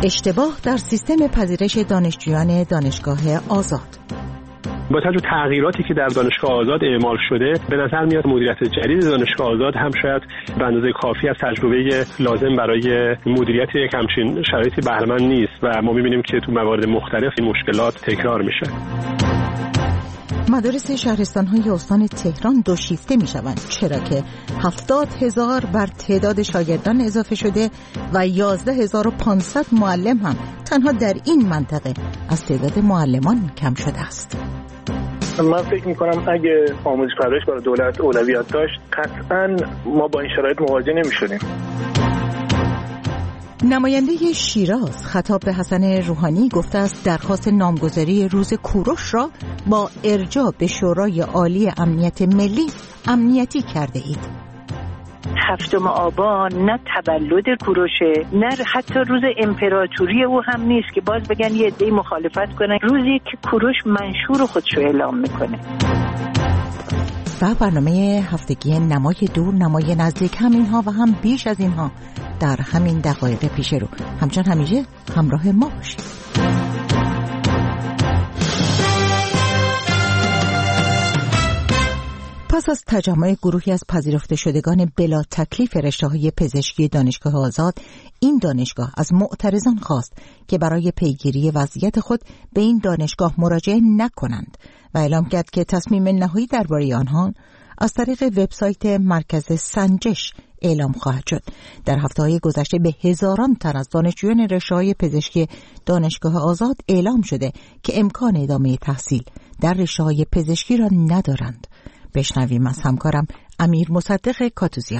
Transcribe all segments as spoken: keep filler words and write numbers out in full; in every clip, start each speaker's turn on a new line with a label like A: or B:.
A: اشتباه در سیستم پذیرش دانشجویان دانشگاه آزاد.
B: با توجه به تغییراتی که در دانشگاه آزاد اعمال شده، به نظر میاد مدیریت جدید دانشگاه آزاد هم شاید به اندازه کافی از تجربه لازم برای مدیریت یک همچین شرایطی بهره مند نیست و ما می‌بینیم که تو موارد مختلف این مشکلات تکرار میشه.
A: مدارس شهرستان‌های استان تهران دو شیفته می‌شوند، چرا که هفتاد هزار بر تعداد شاگردان اضافه شده و یازده هزار و پانصد معلم هم تنها در این منطقه از تعداد معلمان کم شده است.
C: من فکر میکنم اگه آموزش پرورش برای دولت اولویت داشت، قطعاً ما با این شرایط مواجه نمی‌شدیم.
A: نماینده شیراز خطاب به حسن روحانی گفته است درخواست نامگذاری روز کوروش را با ارجاع به شورای عالی امنیت ملی امنیتی کرده اید.
D: هفتم آبان نه تولد کوروشه، نه حتی روز امپراتوری او هم نیست که باز بگن یه عده‌ای مخالفت کنن. روزی که کوروش منشور خودشو اعلام میکنه.
A: و برنامه هفتگی نمای دور، نمای نزدیک، هم اینها و هم بیش از اینها در همین دقایق پیش رو. همچنان همیشه همراه ما باشید. پس از تجمع گروهی از پذیرفته شدگان بلا تکلیف رشته‌های پزشکی دانشگاه آزاد، این دانشگاه از معترضان خواست که برای پیگیری وضعیت خود به این دانشگاه مراجعه نکنند و اعلام کرد که تصمیم نهایی درباره آنها از طریق وبسایت مرکز سنجش اعلام خواهد شد. در هفته‌های گذشته به هزاران تن از دانشجویان رشته‌های پزشکی دانشگاه آزاد اعلام شده که امکان ادامه تحصیل در رشته‌های پزشکی را ندارند. بشنویم از همکارم امیر مصدق کاتوزیان.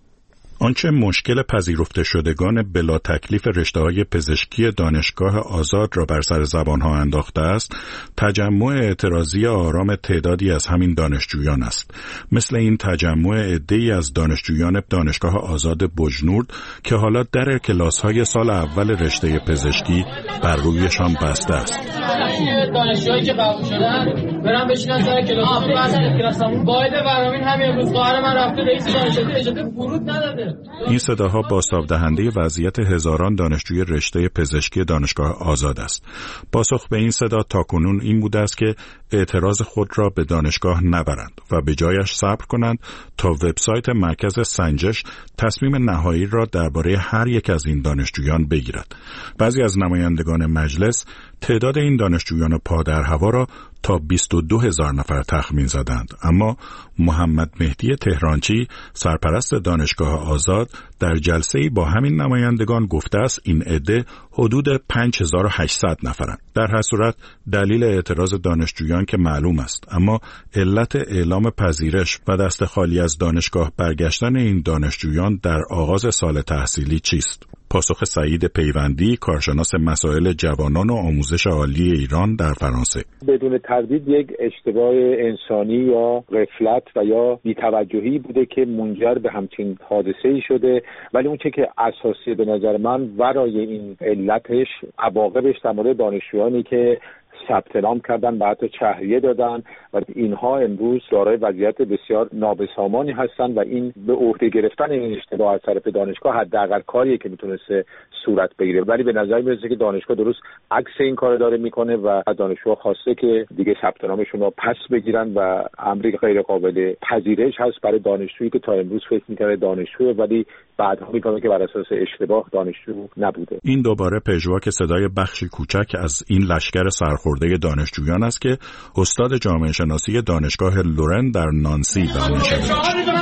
E: آنچه مشکل پذیرفته شدگان بلا تکلیف رشته‌های پزشکی دانشگاه آزاد را بر سر زبانها انداخته است، تجمع اعتراضی آرام تعدادی از همین دانشجویان است. مثل این تجمع عده‌ای از دانشجویان دانشگاه آزاد بجنورد که حالا در کلاس‌های سال اول رشته پزشکی بر رویشان بسته است.
F: دانشجویی که قبول شدن برام بشینن سر کلاس، کلاسمون باید برامین همین امروز خواهر من رفته رئیس دانشگاه اجازه ورود نداده.
E: این صداها بازتاب دهنده وضعیت هزاران دانشجوی رشته پزشکی دانشگاه آزاد است. پاسخ به این صدا تاکنون این بوده است که اعتراض خود را به دانشگاه نبرند و به جایش صبر کنند تا وبسایت مرکز سنجش تصمیم نهایی را درباره هر یک از این دانشجویان بگیرد. بعضی از نمایندگان مجلس تعداد این دانشجویان پا در هوا را تا بیست و دو هزار نفر تخمین زدند، اما محمد مهدی تهرانچی سرپرست دانشگاه آزاد در جلسه‌ای با همین نمایندگان گفته است این عده حدود پنج هزار و هشتصد نفرند. در هر صورت دلیل اعتراض دانشجویان که معلوم است، اما علت اعلام پذیرش و دست خالی از دانشگاه برگشتن این دانشجویان در آغاز سال تحصیلی چیست؟ پاسخ سعید پیوندی، کارشناس مسائل جوانان و آموزش عالی ایران در فرانسه:
G: بدون تردید یک اشتباه انسانی یا غفلت و یا بی‌توجهی بوده که منجر به همچین حادثه‌ای شده، ولی اون چه که اساسی به نظر من ورای این علتش عواقبش در مورد دانشجویانی که ثبت نام کردن و حتی شهریه دادن و اینها امروز دارای وضعیت بسیار نابسامانی هستند و این به عهده گرفتن این اشتباه از طرف دانشگاه حداقل کاریه که میتونسته صورت بگیره، ولی به نظر میاد که دانشگاه درست عکس این کار داره میکنه و از دانشجو خواسته که دیگه ثبت نامشون رو پس بگیرن و امری غیر قابل پذیرش هست برای دانشجویی که تا امروز فکر میکنه دانشجوه ولی بعدها میگه که بر اساس اشتباه دانشجو نبوده.
E: این دوباره پژواک صدای بخشی کوچک از این لشکر سرخورده دانشجویان است که استاد جامعه شناسی دانشگاه لورن در نانسی دانشجو است.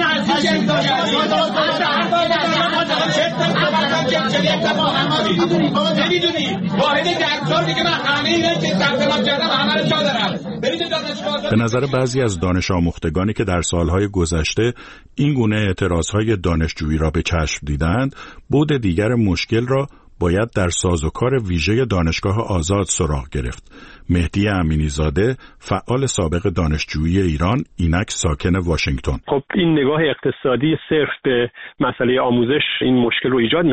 E: به نظر بعضی از دانش آموختگانی که در سالهای گذشته این گونه اعتراضهای دانشجویی را به چشم دیدند، بعد دیگر مشکل را باید در سازوکار ویژه دانشگاه آزاد سراغ گرفت. مهدی امینی زاده، فعال سابق دانشجویی ایران، اینک ساکن واشنگتن:
B: خب این نگاه اقتصادی صرف به مسئله آموزش این مشکل رو ایجاد میکنه.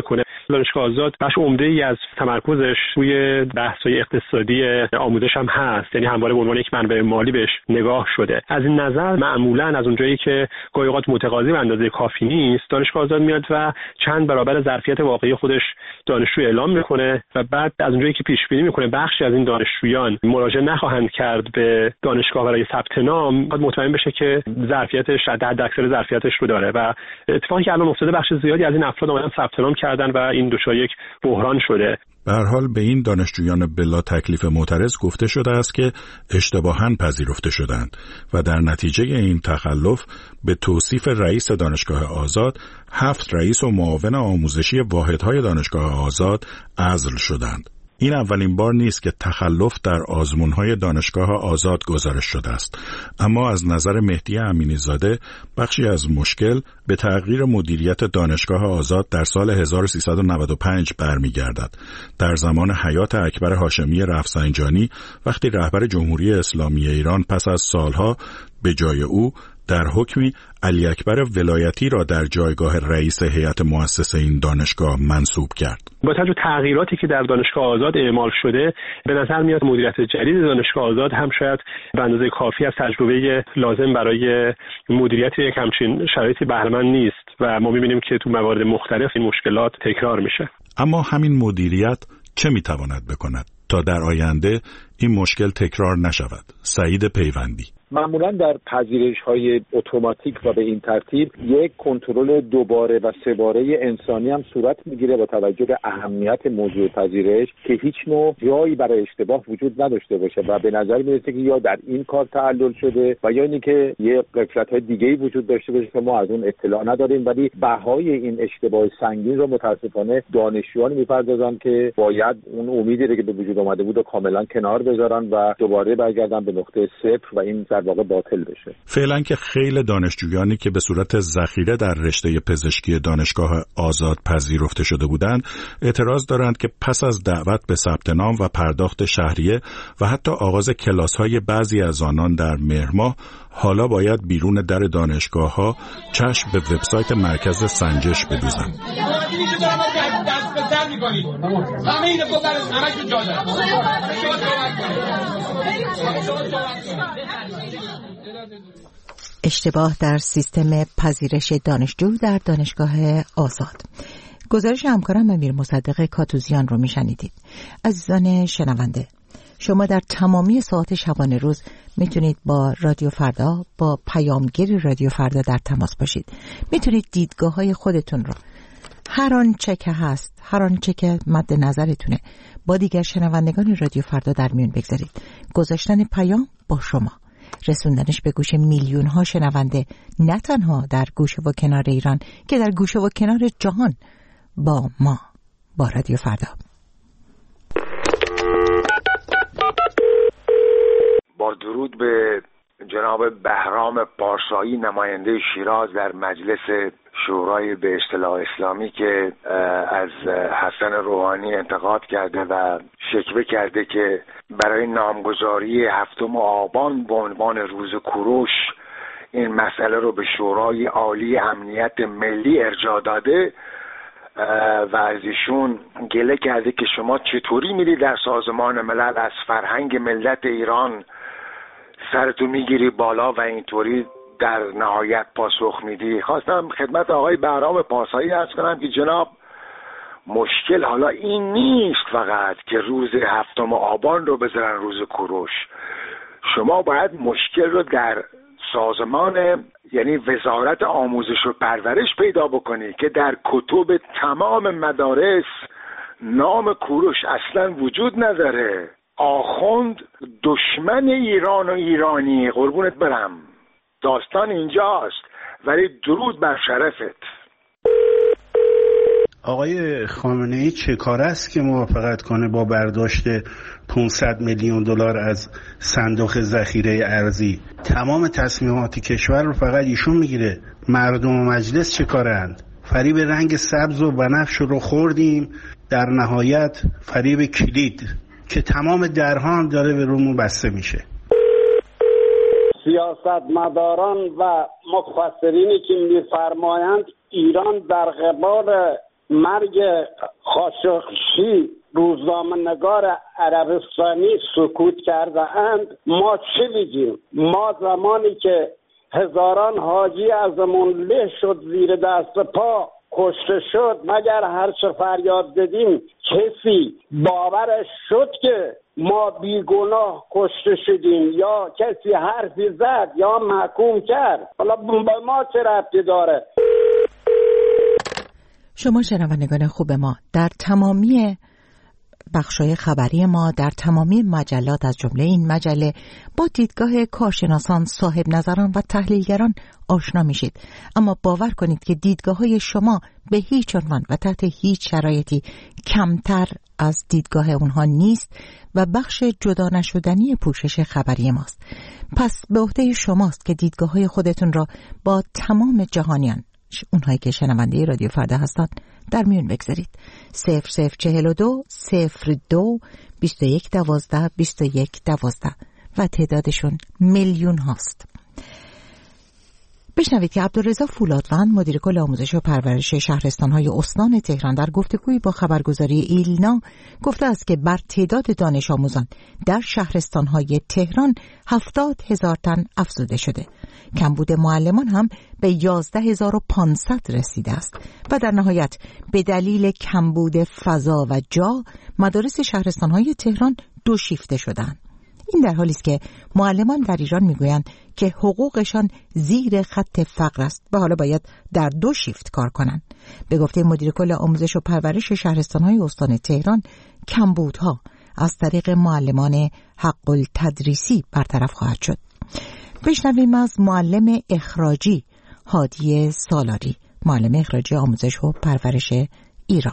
B: دانشگاه آزاد بخش عمده‌ای از تمرکزش روی بحث‌های اقتصادی آموزش هم هست، یعنی همواره به عنوان یک منبع مالی بهش نگاه شده. از این نظر معمولاً از اونجایی که گاهی اوقات متقاضی به اندازه کافی نیست، دانشگاه آزاد میاد و چند برابر ظرفیت واقعی خودش دانشجو اعلام میکنه و بعد از اونجایی که پیش بینی میکنه بخشی از این دانشجویان مراجعه نخواهند کرد به دانشگاه برای ثبت نام، باید مطمئن بشه که ظرفیتش حد اکثر ظرفیتش رو داره و اتفاقی که الان افتاده بخش زیادی از این افراد اومدن ثبت نام کردن و این دچار یک بحران شده.
E: به هر حال به این دانشجویان بلا تکلیف معترض گفته شده است که اشتباهاً پذیرفته شدند و در نتیجه این تخلف به توصیف رئیس دانشگاه آزاد هفت رئیس و معاون آموزشی واحدهای دانشگاه آزاد عزل شدند. این اولین بار نیست که تخلف در آزمون‌های دانشگاه آزاد گزارش شده است، اما از نظر مهدی امینی زاده بخشی از مشکل به تغییر مدیریت دانشگاه آزاد در سال هزار و سیصد و نود و پنج برمیگردد. در زمان حیات اکبر هاشمی رفسنجانی وقتی رهبر جمهوری اسلامی ایران پس از سالها به جای او در حکمی علی اکبر ولایتی را در جایگاه رئیس هیئت مؤسسه این دانشگاه منصوب کرد.
B: با توجه به تغییراتی که در دانشگاه آزاد اعمال شده، به نظر میاد مدیریت جدید دانشگاه آزاد هم شاید به اندازه کافی از تجربه لازم برای مدیریت یک همچین شرایطی بهره مند نیست و ما می‌بینیم که تو موارد مختلف این مشکلات تکرار میشه.
E: اما همین مدیریت چه می‌تواند بکند تا در آینده این مشکل تکرار نشود؟ سعید پیوندی:
G: معمولا در پذیرش‌های اتوماتیک و به این ترتیب یک کنترل دوباره و سه باره انسانی هم صورت میگیره با توجه به اهمیت موضوع پذیرش که هیچ نوع جایی برای اشتباه وجود نداشته باشه و به نظر میرسه که یا در این کار تعلل شده و یا اینکه یه غفلت‌های دیگه‌ای وجود داشته باشه که ما از اون اطلاع نداریم، ولی بهای این اشتباه سنگین رو متاسفانه دانشجویان می‌پردازن که باید اون امیدی که به وجود اومده بود رو کاملا کنار بذارن و دوباره برگردن به نقطه صفر و این در واقع باطل بشه.
E: فعلا که خیلی دانشجویانی که به صورت ذخیره در رشته پزشکی دانشگاه آزاد پذیرفته شده بودند اعتراض دارند که پس از دعوت به ثبت نام و پرداخت شهریه و حتی آغاز کلاس‌های بعضی از آنان در مهر ماه حالا باید بیرون در دانشگاه‌ها چشم به وبسایت مرکز سنجش بدوزند.
A: اشتباه در سیستم پذیرش دانشجو در دانشگاه آزاد. گزارش همکارم امیر مصدق کاتوزیان رو میشنیدید. عزیزان شنونده، شما در تمامی ساعات شبانه روز میتونید با رادیو فردا، با پیامگیر رادیو فردا در تماس باشید. میتونید دیدگاه های خودتون رو هر آنچه که هست، هر آنچه که مد نظرتونه با دیگر شنوندگان رادیو فردا در میون بگذارید. گذاشتن پیام با شما، رسوندنش به گوش میلیون ها شنونده، نه تنها در گوشه و کنار ایران که در گوشه و کنار جهان با ما، با رادیو فردا.
H: با درود به جناب بهرام پارسایی نماینده شیراز در مجلس شورای به اصطلاح اسلامی که از حسن روحانی انتقاد کرده و شکوه کرده که برای نامگذاری هفتم آبان به عنوان روز کوروش این مسئله رو به شورای عالی امنیت ملی ارجاع داده و از ایشون گله کرده که شما چطوری میری در سازمان ملل از فرهنگ ملت ایران سرتو میگیری بالا و اینطوری در نهایت پاسخ میدی. خواستم خدمت آقای بهرام پارسایی عرض کنم که جناب، مشکل حالا این نیست فقط که روز هفتم آبان رو بذارن روز کوروش. شما باید مشکل رو در سازمان یعنی وزارت آموزش و پرورش پیدا بکنی که در کتب تمام مدارس نام کوروش اصلا وجود نداره. آخوند دشمن ایران و ایرانی، قربونت برم، داستان اینجاست. ولی درود بر شرفت.
I: آقای خامنه‌ای چه کار است که موافقت کنه با برداشت پانصد میلیون دلار از صندوق ذخیره ارزی؟ تمام تصمیمات کشور رو فقط ایشون میگیره. مردم و مجلس چه کارند؟ فریب رنگ سبز و بنفش رو خوردیم، در نهایت فریب کلید که تمام درها هم داره به رومون بسته میشه.
J: سیاستمداران و مفسرینی که میفرمایند ایران در قبال مرگ خاشقچی روزنامه‌نگار عربستانی سکوت کرده اند، ما چه بگیم؟ ما زمانی که هزاران حاجی ازمون له شد، زیر دست پا کشته شد، مگر هر چه فریاد زدیم کسی باورش شد که ما بیگناه کشته شدیم یا کسی حرفی زد یا محکوم کرد؟ حالا به ما چه ربطی داره؟
A: شما شنوندگان خوب ما، در تمامی بخشای خبری ما، در تمامی مجلات از جمله این مجله، با دیدگاه کارشناسان، صاحب نظران و تحلیلگران آشنا میشید. اما باور کنید که دیدگاه‌های شما به هیچ عنوان و تحت هیچ شرایطی کمتر از دیدگاه اونها نیست و بخش جدا نشدنی پوشش خبری ماست. پس به عهده شماست که دیدگاه‌های خودتون را با تمام جهانیان، اونهایی که شنونده رادیو فردا هستند، در میون بگذارید. صفر صفر چهل و دو صفر دو بیست و یک دوازده بیست و یک دوازده و تعدادشون میلیون هاست. بشنوید که عبدالرضا فولادوند، مدیر کل آموزش و پرورش شهرستان‌های استان تهران، در گفتگویی با خبرگزاری ایلنا گفته است که بر تعداد دانش آموزان در شهرستان‌های تهران هفتاد هزار تن افزوده شده. کمبود معلمان هم به یازده هزار و پانصد رسیده است و در نهایت به دلیل کمبود فضا و جا مدارس شهرستان‌های تهران دو شیفته شدند. این در حالی است که معلمان در ایران میگویند که حقوقشان زیر خط فقر است و حالا باید در دو شیفت کار کنند. به گفته مدیر کل آموزش و پرورش شهرستان‌های استان تهران، کمبودها از طریق معلمان حق التدریسی برطرف خواهد شد. بشنویم از معلم اخراجی هادی سالاری، معلم اخراجی آموزش و پرورش ایران.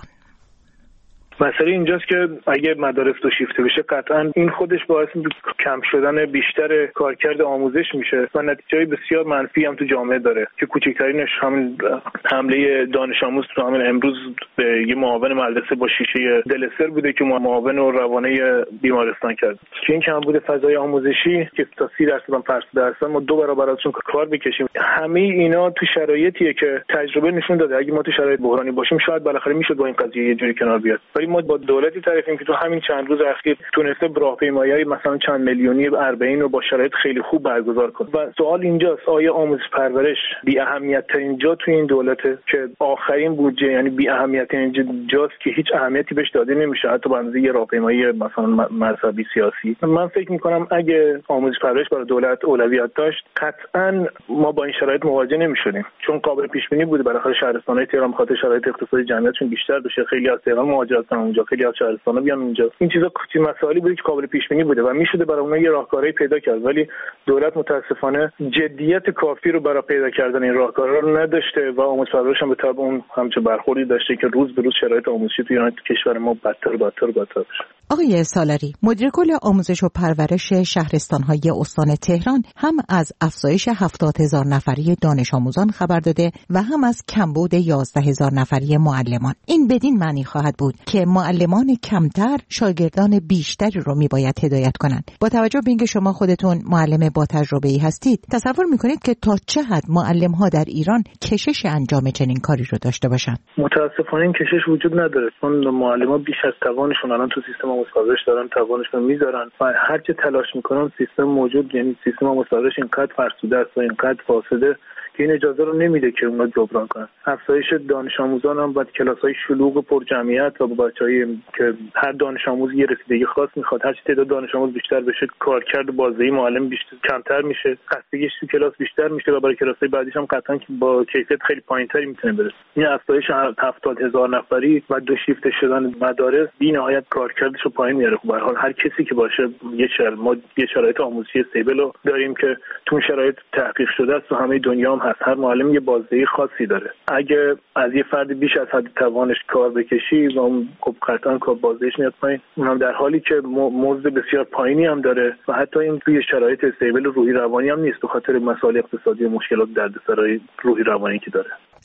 C: مسئله اینجاست که اگه مدارس دو شیفته بشه، قطعا این خودش باعث کم شدن بیشتر کارکرد آموزش میشه و نتیجه‌های بسیار منفی هم تو جامعه داره که کوچکترینش همین حمله دانش آموز تو همین امروز به یه معاون مدرسه با شیشه دلستر بوده که معاون و روانه بیمارستان کرد. که این کمبود فضای آموزشی که تا سی درصد هم فرسوده هستن، ما دو برابر ازشون کار بکشیم. همه اینا تو شرایطیه که تجربه نشون داده اگه ما تو شرایط بحرانی باشیم شاید بالاخره میشد با این قضیه یه جوری کنار بیاد. ما با دولتی طرفیم که تو همین چند روز اخیر تونسته راهپیمایی‌های مثلا چند میلیونی اربعین رو با شرایط خیلی خوب برگزار کنه. و سوال اینجاست آیا آموزش پرورش بی اهمیت ترین جا تو این دولته که آخرین بودجه، یعنی بی اهمیت ترین جاست که هیچ اهمیتی بهش داده نمیشه، حتی به اندازه یه راهپیمایی مثلا مذهبی سیاسی. من فکر می‌کنم اگه آموزش پرورش برای دولت اولویت داشت، قطعاً ما با این شرایط مواجه نمی‌شدیم، چون قابل پیش بینی بوده بالاخره شهرستان‌های تهران به خاطر شرایط اقتصادی جمعیتشون بیشتر بشه، خیلی از تهران مهاجرت کنن اونجا، خیلی از شهرستانا بیان اونجا. این چیزا چیز مسائلی بوده که قابل پیش بینی بوده و میشده برای اونها یه راهکاری پیدا کرد، ولی دولت متاسفانه جدیت کافی رو برای پیدا کردن این راهکارا رو نداشته و آموزش پرورش هم به تبع اون همچه برخوردی داشته که روز به روز شرایط آموزشی تو ایران کشور ما بدتر و بدتر و بدتر بشه.
A: آقای سالاری، مدیر کل آموزش و پرورش شهرستان‌های استان تهران هم از افزایش هفتاد هزار نفری دانش آموزان خبر داده و هم از کمبود یازده هزار نفری معلمان. این بدین معنی خواهد بود که معلمان کمتر شاگردان بیشتری رو میباید هدایت کنند. با توجه به اینکه شما خودتون معلم با تجربه‌ای هستید، تصور میکنید که تا چه حد معلم‌ها در ایران کشش انجام چنین کاری رو داشته باشند؟
C: متاسفانه این کشش وجود نداره، چون معلمان بیش از توانشون الان تو سیستم آموزش پرورش دارن، توانشون میذارن و هر چه تلاش میکنن سیستم موجود، یعنی سیستم آموزش پرورش اینقدر فرسوده است و اینقدر فاسده که این اجازه رو نمیده که اونا جبران کنن. افزایش دانش آموزان هم باید کلاس‌های شلوغ و پر جمعیت و با بچه‌ای که هر دانش آموز یه رسیدگی خاص میخواد، هر چه تعداد دانش آموز بیشتر بشه کارکرد بازدهی معلم بیشتر کمتر میشه، خستگیش تو کلاس بیشتر میشه و برای کلاس‌های بعدیش هم قطعاً که با کیفیت خیلی پایین‌تری میتونه برسه. این افزایش هفتاد هزار نفری و دو شیفته شدن مدارس بی‌نهایت کارکردش رو پایین میاره. به هر حال هر کسی که باشه یه شر ما یه شرایط آموزشی استیبل رو داریم که تو شرایط تحقیق شده است و همه دنیا هم هست. هر معلم یه بازدهی خاصی داره. اگه از یه فرد بیش از حد توانش کار بکشی و اون خب قطعاً کار بازدهیش میاد پایین، اونم در حالی که مزد بسیار پایینی هم داره و حتی این توی شرایط استیبل روحی روانی هم نیست به خاطر مسائل اقتصادی و مشکلات دردسرای روحی روانی که داره.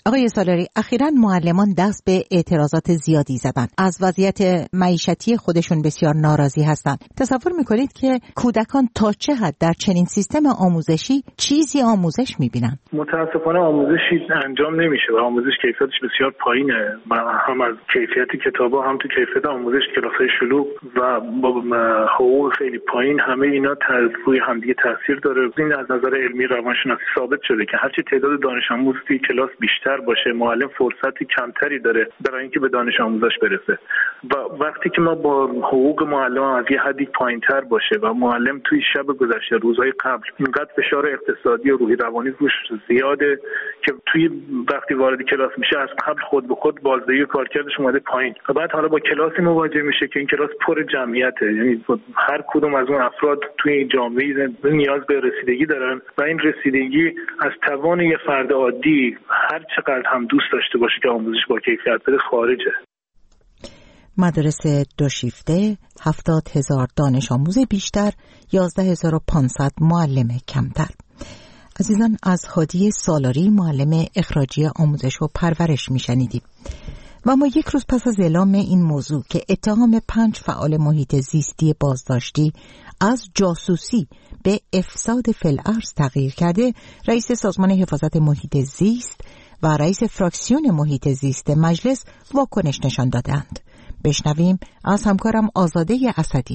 A: آقای سالاری، اخیراً معلمان دست به اعتراضات زیادی زدن. از وضعیت معیشتی خودشون بسیار ناراضی هستند. تصور میکنید که کودکان تا چه حد در چنین سیستم آموزشی چیزی آموزش میبینن؟
C: متاسفانه آموزشی انجام نمیشه و آموزش کیفیتش بسیار پایینه. هم از کیفیت کتابا، هم تو کیفیت آموزش کلاس‌های شلوغ و با حقوق خیلی پایین، همه اینا روی همدیگه تاثیر داره. این از نظر علمی روانشناسی ثابت شده که هرچی تعداد دانش آموز توی کلاس بیشتر باشه، معلم فرصتی کمتری داره برای اینکه به دانش آموزش برسه. و وقتی که ما با حقوق معلم از یه حدی پایینتر باشه و معلم توی شب گذشته، روزهای قبل، اینقدر فشار اقتصادی و روحی روانی روش زیاده که توی وقتی وارد کلاس میشه از قبل خود به خود بازدهی کارکردش اومده پایین و بعد حالا با کلاسی مواجه میشه که این کلاس پر جمعیته، یعنی هر کدوم از اون افراد توی این جامعه نیاز به رسیدگی دارن و این رسیدگی از توان یه فرد عادی هر چقدر هم دوست داشته باشه که آموزش با کیفیت بده خارجه.
A: مدارس دو شیفته، هفتاد هزار دانش آموز بیشتر، یازده هزار و پانصد معلم کمتر. عزیزان، از هادی سالاری، معلم اخراجی آموزش و پرورش میشنیدیم. و ما یک روز پس از اعلام این موضوع که اتهام پنج فعال محیط زیستی بازداشتی از جاسوسی به افساد فی‌الارض تغییر کرده، رئیس سازمان حفاظت محیط زیست و رئیس فراکسیون محیط زیست مجلس واکنش نشان دادند. بشنویم از همکارم آزاده اسدی.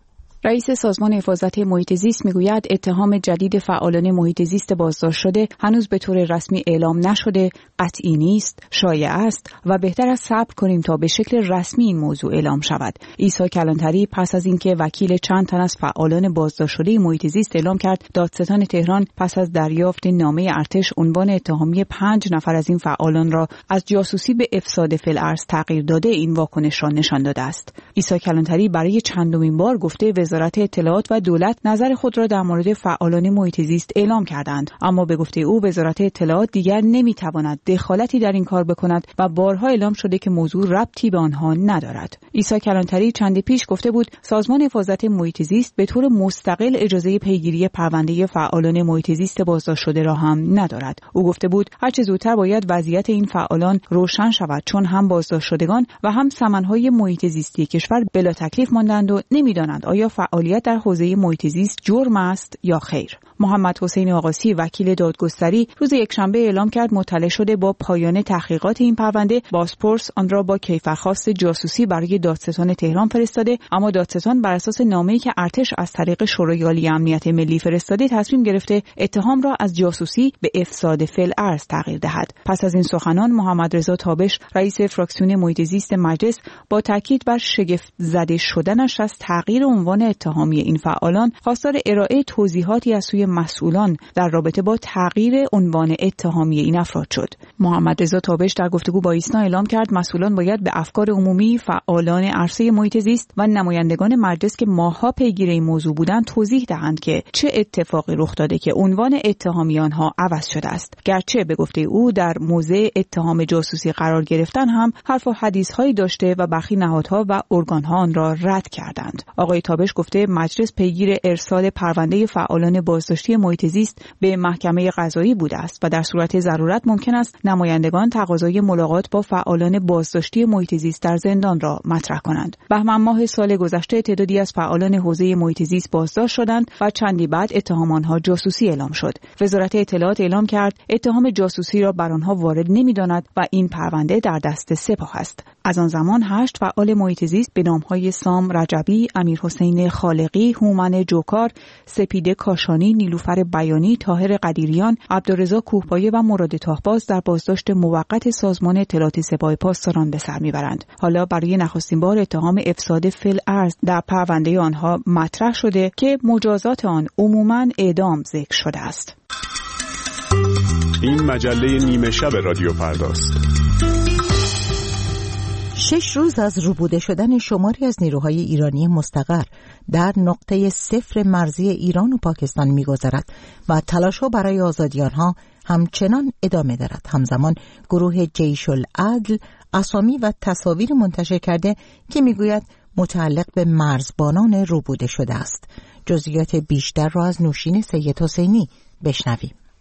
K: رئیس سازمان حفاظت محیط زیست میگوید اتهام جدید فعالان محیط زیست بازداشت شده هنوز به طور رسمی اعلام نشده، قطعی نیست، شایع است و بهتر است صبر کنیم تا به شکل رسمی این موضوع اعلام شود. عیسی کلانتری پس از اینکه وکیل چند تن از فعالان بازداشت شده محیط زیست اعلام کرد دادستان تهران پس از دریافت نامه ارتش عنوان اتهامی پنج نفر از این فعالان را از جاسوسی به افساد فی‌الارض تغییر داده، این واکنش را نشان داده است. عیسی کلانتری برای چندمین بار گفته وزارت اطلاعات و دولت نظر خود را در مورد فعالان محیط زیست اعلام کردند، اما به گفته او وزارت اطلاعات دیگر نمیتواند دخالتی در این کار بکند و بارها اعلام شده که موضوع ربطی به آنها ندارد. عیسی کلانتری چندی پیش گفته بود سازمان حفاظت محیط زیست به طور مستقل اجازه پیگیری پرونده فعالان محیط زیست بازداشت شده را هم ندارد. او گفته بود هر چه زودتر باید وضعیت این فعالان روشن شود، چون هم بازداشت شدگان و هم سمنهای محیط زیستی کشور بلا تکلیف ماندند و نمیدانند آیا فعالیت در حوزه محیط زیست جرم است یا خیر. محمد حسین آقاسی وکیل دادگستری روز یکشنبه اعلام کرد مطلع شده با پایان تحقیقات این پرونده بازپرس آن را با کیفرخواست جاسوسی برای دادستان تهران فرستاده، اما دادستان بر اساس نامه‌ای که ارتش از طریق شورای عالی امنیت ملی فرستاده تصمیم گرفته اتهام را از جاسوسی به افساد فی‌الارض تغییر دهد. پس از این سخنان محمد رضا تابش رئیس فراکسیون محیط زیست مجلس با تاکید بر شگفت زده شدنش از تغییر عنوان اتهامی این فعالان خواستار ارائه توضیحاتی از سوی مسئولان در رابطه با تغییر عنوان اتهامی این افراد شد. محمد رضا تابش در گفتگو با ایسنا اعلام کرد مسئولان باید به افکار عمومی، فعالان عرصه محیط زیست و نمایندگان مجلس که ماه‌ها پیگیر این موضوع بودند توضیح دهند که چه اتفاقی رخ داده که عنوان اتهامی آنها عوض شده است. گرچه به گفته او در موضع اتهام جاسوسی قرار گرفتن هم حرف و حدیث‌هایی داشته و برخی نهادها و ارگان‌ها آن را رد کردند. آقای تابش گفته مجلس پیگیر ارسال پرونده فعالان بازداشتی محیط زیست به محکمه قضایی بوده است و در صورت ضرورت ممکن است نمایندگان تقاضای ملاقات با فعالان بازداشتی محیط زیست در زندان را مطرح کنند. بهمن ماه سال گذشته تعدادی از فعالان حوزه محیط زیست بازداشت شدند و چندی بعد اتهام آنها جاسوسی اعلام شد. وزارت اطلاعات اعلام کرد اتهام جاسوسی را بر آنها وارد نمی‌داند و این پرونده در دست سپاه است. از آن زمان هشت فعال محیط زیست به نام‌های سام رجبی، امیرحسین خالقی، هومن جوکار، سپیده کاشانی، نیلوفر بیانی، طاهر قدیریان، عبدالرضا کوهپایه و مراد تاهباز در بازداشت موقت سازمان اطلاعات سپاه پاسداران به سر میبرند. حالا برای نخستین بار اتهام افساد فی‌الارض در پرونده آنها مطرح شده که مجازات آن عموماً اعدام ذکر شده است.
L: این مجله نیمه شب رادیو فرداست.
A: شش روز از روبوده شدن شماری از نیروهای ایرانی مستقر در نقطه صفر مرزی ایران و پاکستان می‌گذرد و تلاش‌ها برای آزادی آنها همچنان ادامه دارد. همزمان گروه جیش العدل اسامی و تصاویر منتشر کرده که می‌گوید متعلق به مرزبانان روبوده شده است. جزئیات بیشتر را از نوشین سید حسینی بشنویم.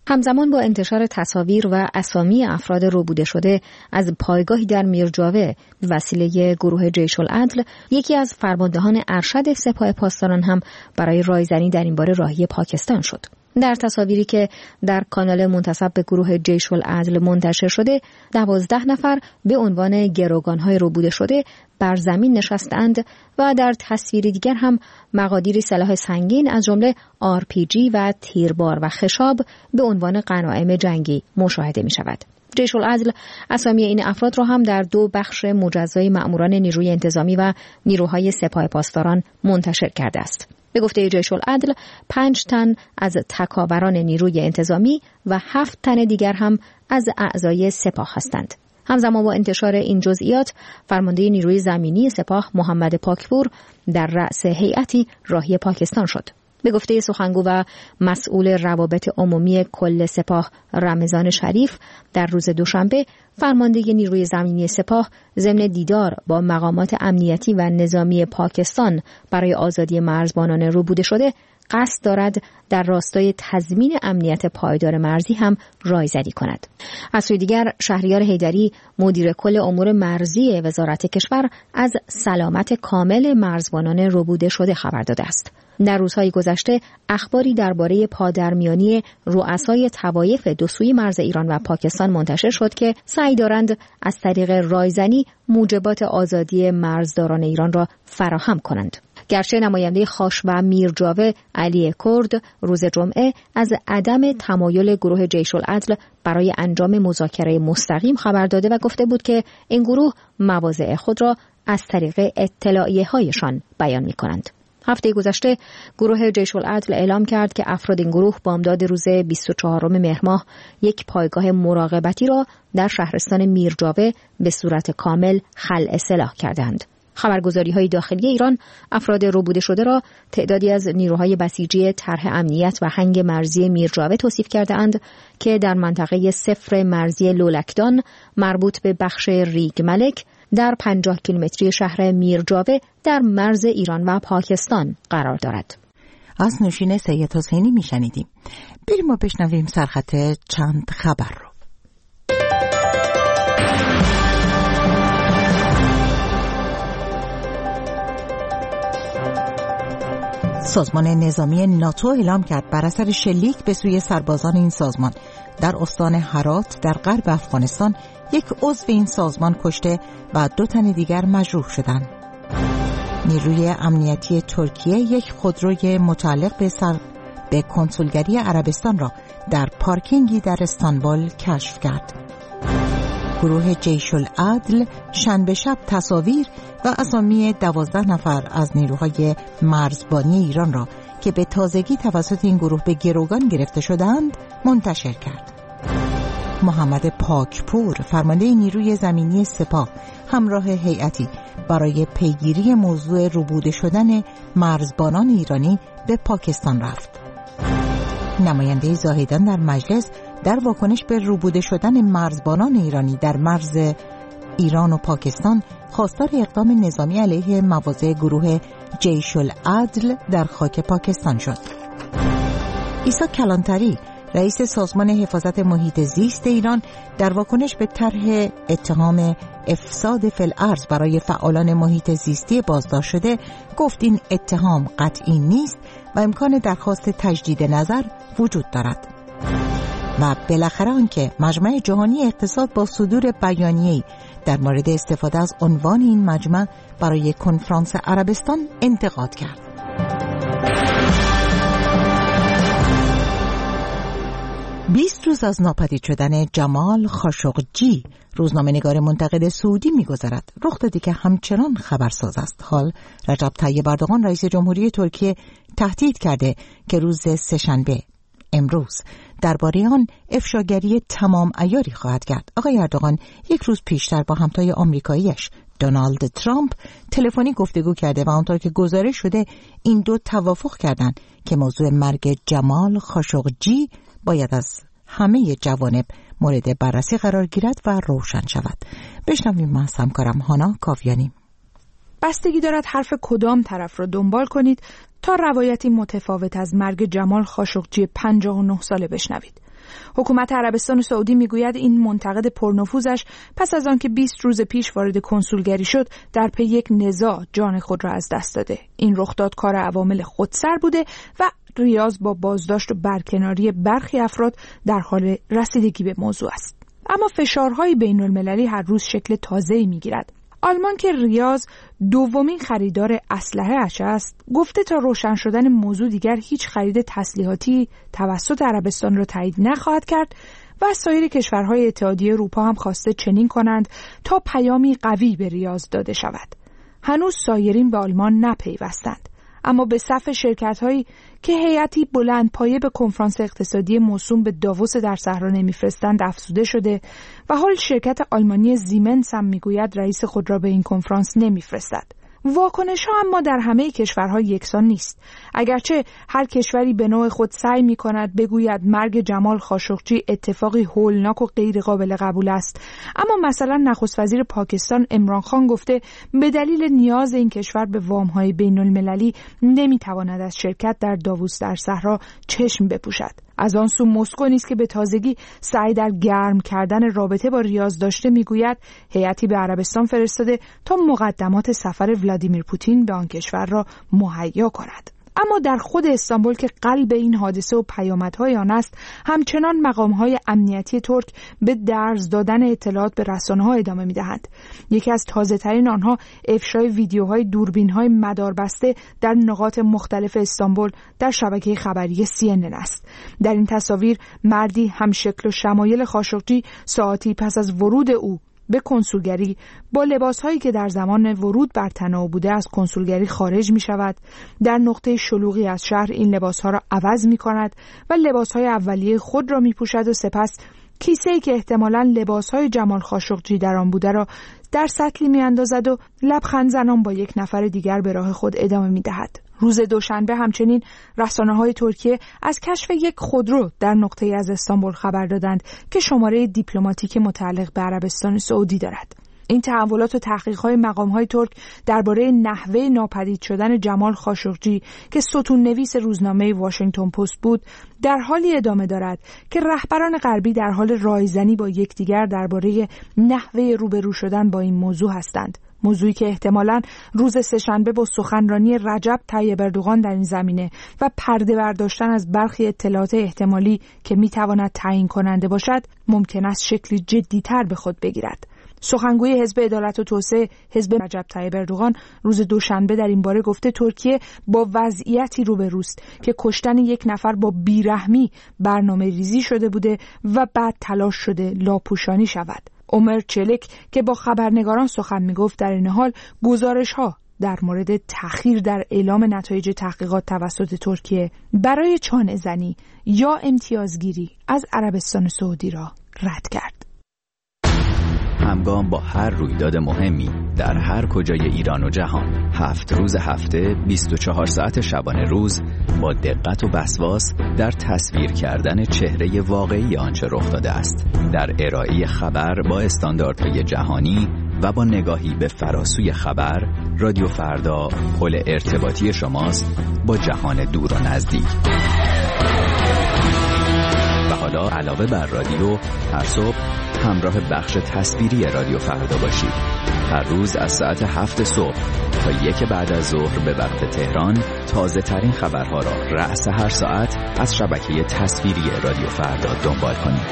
M: همزمان با انتشار تصاویر و اسامی افراد ربوده شده از پایگاهی در میرجاوه به وسیله گروه جیش العدل، یکی از فرماندهان ارشد سپاه پاسداران هم برای رایزنی در این باره راهی پاکستان شد. در تصاویری که در کانال منتسب به گروه جیش العدل منتشر شده، دوازده نفر به عنوان گروگان‌های ربوده شده بر زمین نشستند و در تصویری دیگر هم مقادیری سلاح سنگین از جمله آر پی جی و تیربار و خشاب به عنوان غنایم جنگی مشاهده می شود. جیش العدل اسامی این افراد را هم در دو بخش مجزای مأموران نیروی انتظامی و نیروهای سپاه پاسداران منتشر کرده است. به گفته جیش العدل، پنج تن از تکاوران نیروی انتظامی و هفت تن دیگر هم از اعضای سپاه هستند. همزمان با انتشار این جزئیات، فرمانده نیروی زمینی سپاه محمد پاکپور در رأس هیئتی راهی پاکستان شد. به گفته سخنگو و مسئول روابط عمومی کل سپاه رمضان شریف، در روز دوشنبه فرمانده نیروی زمینی سپاه ضمن دیدار با مقامات امنیتی و نظامی پاکستان برای آزادی مرزبانان ربوده شده قصد دارد در راستای تضمین امنیت پایدار مرزی هم رایزنی کند. از سوی دیگر شهریار حیدری مدیر کل امور مرزی وزارت کشور از سلامت کامل مرزبانان ربوده شده خبر داده است. در روزهای گذشته اخباری درباره پادرمیانی رؤسای طوایف دو سوی مرز ایران و پاکستان منتشر شد که سعی دارند از طریق رایزنی موجبات آزادی مرزداران ایران را فراهم کنند. گرچه نماینده خاش و میرجاوه علی کرد روز جمعه از عدم تمایل گروه جیش العدل برای انجام مذاکره مستقیم خبر داده و گفته بود که این گروه مواضع خود را از طریق اطلاعیه هایشان بیان می کنند. هفته گذشته گروه جیش العدل اعلام کرد که افراد این گروه بامداد روز بیست و چهارم مهر ماه یک پایگاه مراقبتی را در شهرستان میرجاوه به صورت کامل خلع سلاح کردند. خبرگزاری‌های داخلی ایران افراد ربوده شده را تعدادی از نیروهای بسیجی طرح امنیت و هنگ مرزی میرجاوه توصیف کرده‌اند که در منطقه صفر مرزی لولکدان مربوط به بخش ریگ ملک در پنجاه کیلومتری شهر میرجاوه در مرز ایران و پاکستان قرار دارد.
A: از نوشین سید حسینی میشنیدیم. بریم و بشنویم سرخط چند خبر رو. سازمان نظامی ناتو اعلام کرد بر اثر شلیک به سوی سربازان این سازمان در استان هرات در غرب افغانستان یک عضو این سازمان کشته و دو تن دیگر مجروح شدند. نیروی امنیتی ترکیه یک خودروی متعلق به سر به کنسولگری عربستان را در پارکینگی در استانبول کشف کرد. گروه جیش العدل شنبه شب تصاویر و اسامی دوازده نفر از نیروهای مرزبانی ایران را که به تازگی توسط این گروه به گروگان گرفته شدند منتشر کرد. محمد پاکپور فرمانده نیروی زمینی سپاه همراه هیئتی برای پیگیری موضوع ربوده شدن مرزبانان ایرانی به پاکستان رفت. نماینده زاهدان در مجلس در واکنش به ربوده شدن مرزبانان ایرانی در مرز ایران و پاکستان خواستار اقدام نظامی علیه مواضع گروه جیش العدل در خاک پاکستان شد. عیسی کلانتری رئیس سازمان حفاظت محیط زیست ایران در واکنش به طرح اتهام افساد فی الارض برای فعالان محیط زیستی بازداشت شده گفت این اتهام قطعی نیست و امکان درخواست تجدید نظر وجود دارد. و بالاخره آنکه مجمع جهانی اقتصاد با صدور بیانیه‌ای در مورد استفاده از عنوان این مجمع برای کنفرانس عربستان انتقاد کرد. بیست روز از ناپدید شدن جمال خاشقجی روزنامه‌نگار منتقد سعودی می‌گذرد. رخ دادی که همچنان خبرساز است. حال رجب طیب اردوغان رئیس جمهوری ترکیه تهدید کرده که روز سه‌شنبه امروز درباره آن افشاگری تمام عیاری خواهد کرد. آقای اردوغان یک روز پیشتر با همتای آمریکاییش دونالد ترامپ تلفنی گفتگو کرده و آنطور که گزارش شده این دو توافق کردند که موضوع مرگ جمال خاشقجی باید از همه جوانب مورد بررسی قرار گیرد و روشن شود. بشنویم از همکارم هانا کاویانی.
K: بستگی دارد حرف کدام طرف را دنبال کنید تا روایتی متفاوت از مرگ جمال خاشقجی پنجاه و نه ساله بشنوید. حکومت عربستان سعودی میگوید این منتقد پرنفوذش پس از آنکه بیست روز پیش وارد کنسولگری شد در پی یک نزاع جان خود را از دست داده. این رخداد کار عوامل خودسر بوده و ریاض با بازداشت و برکناری برخی افراد در حال رسیدگی به موضوع است. اما فشارهای بین المللی هر روز شکل تازه‌ای میگیرد. آلمان که ریاض دومین خریدار اسلحه اش است، گفته تا روشن شدن موضوع دیگر هیچ خرید تسلیحاتی توسط عربستان را تایید نخواهد کرد و سایر کشورهای اتحادیه اروپا هم خواسته چنین کنند تا پیامی قوی به ریاض داده شود. هنوز سایرین به آلمان نپیوستند، اما به صف شرکت‌هایی که هیئتی بلند پایه به کنفرانس اقتصادی موسوم به داووس در صحرا نمی‌فرستند افزوده شده و حال شرکت آلمانی زیمنس هم میگوید رئیس خود را به این کنفرانس نمی‌فرستد. واکنش‌ها اما در همه کشورها یکسان نیست. اگرچه هر کشوری به نوع خود سعی می‌کند بگوید مرگ جمال خاشقجی اتفاقی هولناک و غیر قابل قبول است، اما مثلا نخست وزیر پاکستان عمران خان گفته به دلیل نیاز این کشور به وام‌های بین‌المللی نمی‌تواند از شرکت در داووس در صحرا چشم بپوشد. از آن سو مسکو نیست که به تازگی سعی در گرم کردن رابطه با ریاض داشته میگوید هیئتی به عربستان فرستاده تا مقدمات سفر ولادیمیر پوتین به آن کشور را مهیا کند. اما در خود استانبول که قلب این حادثه و پیامدهای آن است، همچنان مقام‌های امنیتی ترک به درز دادن اطلاعات به رسانه‌ها ادامه می‌دهند. یکی از تازه‌ترین آنها افشای ویدیوهای دوربین‌های مداربسته در نقاط مختلف استانبول در شبکه خبری سی ان ان است. در این تصاویر مردی هم شکل و شمایل خاشقجی ساعتی پس از ورود او به کنسولگری با لباسهایی که در زمان ورود بر تنه بوده از کنسولگری خارج می شود. در نقطه شلوغی از شهر این لباسها را عوض می کند و لباسهای اولیه خود را می پوشد و سپس کیسه‌ای که احتمالاً لباسهای جمال خاشقجی در آن بوده را در سطلی می اندازد و لبخند زنان با یک نفر دیگر به راه خود ادامه می دهد. روز دوشنبه همچنین رسانه‌های ترکیه از کشف یک خودرو در نقطه‌ای از استانبول خبر دادند که شماره دیپلماتیک متعلق به عربستان سعودی دارد. این تحولات و تحقیق‌های مقام‌های ترک درباره نحوه ناپدید شدن جمال خاشقجی که ستون نویس روزنامه واشنگتن پست بود در حالی ادامه دارد که رهبران غربی در حال رایزنی با یکدیگر درباره نحوه روبرو شدن با این موضوع هستند. موضوعی که احتمالاً روز سه‌شنبه با سخنرانی رجب طیب اردوغان در این زمینه و پرده برداشتن از برخی اطلاعات احتمالی که میتواند تعیین کننده باشد ممکن است شکلی جدی‌تر به خود بگیرد. سخنگوی حزب عدالت و توسعه حزب رجب طیب اردوغان روز دوشنبه در این باره گفته ترکیه با وضعیتی روبروست که کشتن یک نفر با بیرحمی برنامه ریزی شده بوده و بعد تلاش شده لاپوشانی شود. عمر چلک که با خبرنگاران سخن میگفت در این حال گزارش‌ها در مورد تأخیر در اعلام نتایج تحقیقات توسط ترکیه برای چانه زنی یا امتیازگیری از عربستان سعودی را رد کرد.
N: همگام با هر رویداد مهمی در هر کجای ایران و جهان، هفت روز هفته، بیست و چهار ساعت شبانه روز، با دقت و وسواس در تصویر کردن چهره واقعی آنچه رخ داده است، در ارائه خبر با استانداردهای جهانی و با نگاهی به فراسوی خبر، رادیو فردا پل ارتباطی شماست با جهان دور و نزدیک. و حالا علاوه بر رادیو، هر صبح همراه بخش تصویری رادیو فردا باشید. هر روز از ساعت هفت صبح تا یک بعد از ظهر به وقت تهران تازه ترین خبرها را رأس هر ساعت از شبکه تصویری رادیو فردا دنبال کنید.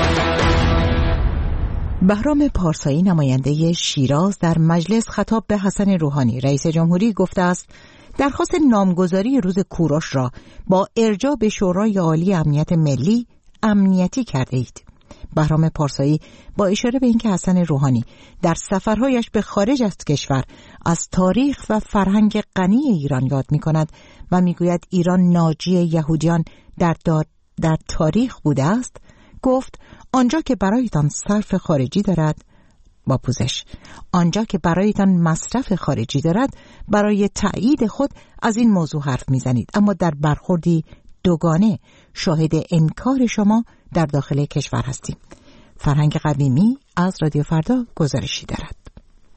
A: بهرام پارسایی نماینده شیراز در مجلس خطاب به حسن روحانی رئیس جمهوری گفته است درخواست نامگذاری روز کوروش را با ارجاع به شورای عالی امنیت ملی امنیتی کرده اید. بهرام پارسایی با اشاره به اینکه حسن روحانی در سفرهایش به خارج از کشور از تاریخ و فرهنگ غنی ایران یاد می کند و می گوید ایران ناجی یهودیان در, در تاریخ بوده است، گفت آنجا که برایتان صرف خارجی دارد با پوزش، آنجا که برایتان مصرف خارجی دارد برای تأیید خود از این موضوع حرف می زنید، اما در برخوردی دوگانه شاهد انکار شما در داخل کشور هستیم. فرهنگ قویمی از رادیو فردا گزارشی دارد.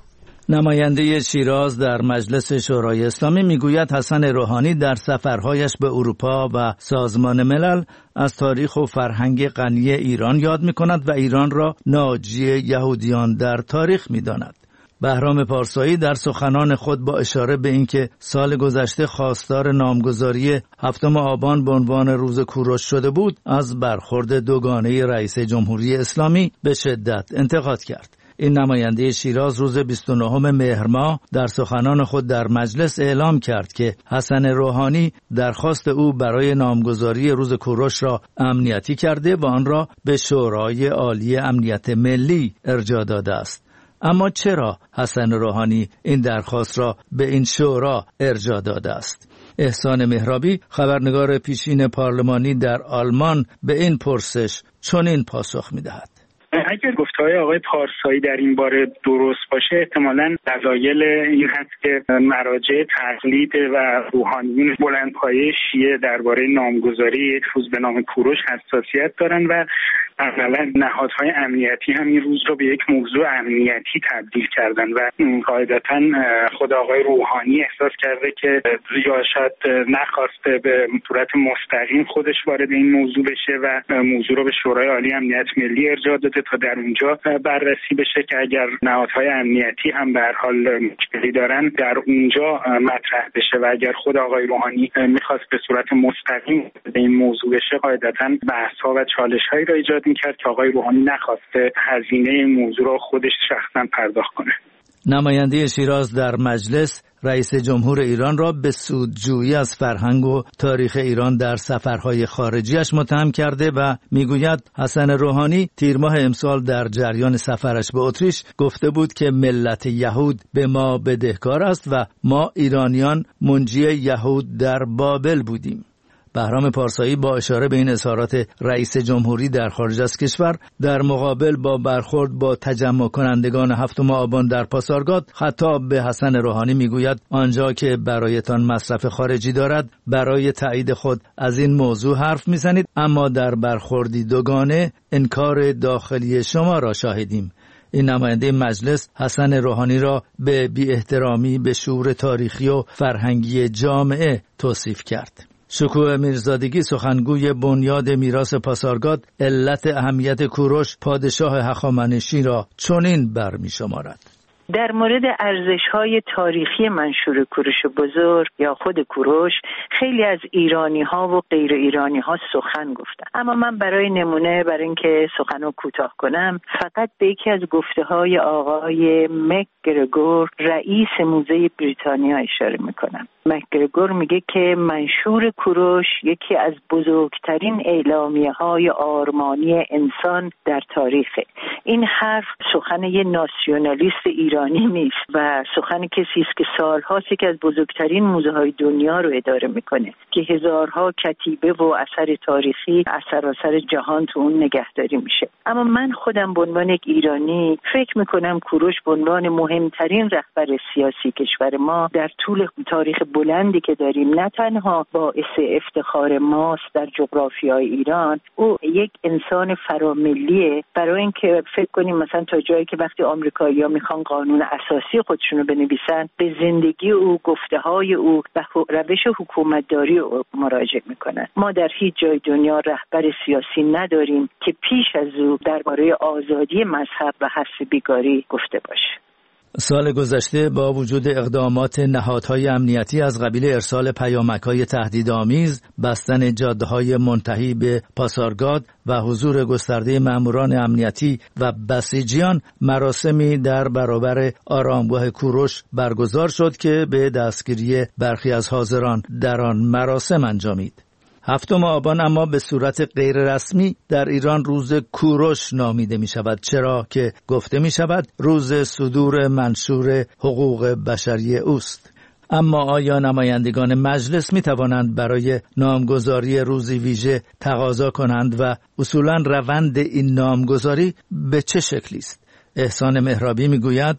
O: نماینده شیراز در مجلس شورای اسلامی میگوید حسن روحانی در سفرهایش به اروپا و سازمان ملل از تاریخ و فرهنگ غنی ایران یاد می‌کند و ایران را ناجی یهودیان در تاریخ می‌داند. بهرام پارسایی در سخنان خود با اشاره به اینکه سال گذشته خواستار نامگذاری هفتم آبان به عنوان روز کوروش شده بود، از برخورد دوگانه رئیس جمهوری اسلامی به شدت انتقاد کرد. این نماینده شیراز روز بیست و نهم مهر ماه در سخنان خود در مجلس اعلام کرد که حسن روحانی درخواست او برای نامگذاری روز کوروش را امنیتی کرده و آن را به شورای عالی امنیت ملی ارجاع داده است. اما چرا حسن روحانی این درخواست را به این شورا ارجاع داده است؟ احسان مهرابی، خبرنگار پیشین پارلمانی در آلمان، به این پرسش چنین پاسخ می‌دهد:
P: اگر گفته‌های آقای پارسایی در این باره درست باشه، احتمالاً دلایل این هست که مراجع تقلید و روحانیون بلندپایه شیعه درباره نامگذاری یک روز به نام کوروش حساسیت دارن و عملاً نهادهای امنیتی هم این روز رو به یک موضوع امنیتی تبدیل کردن و قاعدتاً خود آقای روحانی احساس کرده که یا شاید نخواسته به صورت مستقیم خودش وارد این موضوع بشه و موضوع رو به شورای عالی امنیت ملی ارجاع داده تا در اونجا بررسی بشه که اگر نهادهای امنیتی هم به هر حال مشکلی دارن در اونجا مطرح بشه و اگر خود آقای روحانی میخواست به صورت مستقیم به این موضوع بشه، قاعدتاً بحث‌ها و چالش‌هایی را ایجاد میکرد که آقای روحانی نخواسته هزینه این موضوع را خودش شخصا پرداخت کنه.
O: نماینده شیراز در مجلس رئیس جمهور ایران را به سودجویی از فرهنگ و تاریخ ایران در سفرهای خارجیش متهم کرده و میگوید حسن روحانی تیر ماه امسال در جریان سفرش به اتریش گفته بود که ملت یهود به ما بدهکار است و ما ایرانیان منجی یهود در بابل بودیم. بهرام پارسایی با اشاره به این اظهارات رئیس جمهوری در خارج از کشور در مقابل با برخورد با تجمع کنندگان هفتم آبان در پاسارگاد خطاب به حسن روحانی میگوید آنجا که برایتان مصرف خارجی دارد برای تایید خود از این موضوع حرف میزنید، اما در برخوردی دوگانه انکار داخلی شما را شاهدیم. این نماینده مجلس حسن روحانی را به بی احترامی به شعور تاریخی و فرهنگی جامعه توصیف کرد. شکوه میرزادگی، سخنگوی بنیاد میراث پاسارگاد، علت اهمیت کوروش پادشاه هخامنشی را چنین برمی‌شمارد:
D: در مورد ارزش‌های تاریخی منشور کوروش بزرگ یا خود کوروش خیلی از ایرانی‌ها و غیر ایرانی‌ها سخن گفتن، اما من برای نمونه برای اینکه سخنو کوتاه کنم فقط به یکی از گفته‌های آقای مکگرگور رئیس موزه بریتانیا اشاره می‌کنم. مکگرگور میگه که منشور کوروش یکی از بزرگترین اعلامیه‌های آرمانی انسان در تاریخه. این حرف سخن یه ناسیونالیست ایرانی نیست و سخن کسی است که سال‌هاست که از بزرگترین موزه‌های دنیا رو اداره میکنه که هزارها کتیبه و اثر تاریخی از سراسر جهان تو اون نگهداری میشه. اما من خودم به عنوان یک ایرانی فکر میکنم کوروش به عنوان مهمترین رهبر سیاسی کشور ما در طول تاریخ بلندی که داریم نه تنها باعث افتخار ماست در جغرافیای ایران، او یک انسان فراملیه. برای اینکه فکر کنیم مثلا تا جایی که وقتی آمریکایی‌ها میخوان قانون اساسی خودشونو بنویسن به زندگی او، گفته‌های او و روش حکومتداری او مراجعه میکنن. ما در هیچ جای دنیا رهبر سیاسی نداریم که پیش از او درباره آزادی مذهب و حذف بیگاری گفته باشه.
O: سال گذشته با وجود اقدامات نهادهای امنیتی از قبیل ارسال پیامک‌های تهدیدآمیز، بستن جاده‌های منتهی به پاسارگاد و حضور گسترده ماموران امنیتی و بسیجیان، مراسمی در برابر آرامگاه کوروش برگزار شد که به دستگیری برخی از حاضران در آن مراسم انجامید. هفتم آبان اما به صورت غیر رسمی در ایران روز کوروش نامیده می شود، چرا که گفته می شود روز صدور منشور حقوق بشری اوست. اما آیا نمایندگان مجلس می توانند برای نامگذاری روزی ویژه تقاضا کنند و اصولا روند این نامگذاری به چه شکلی است؟ احسان مهرابی می گوید: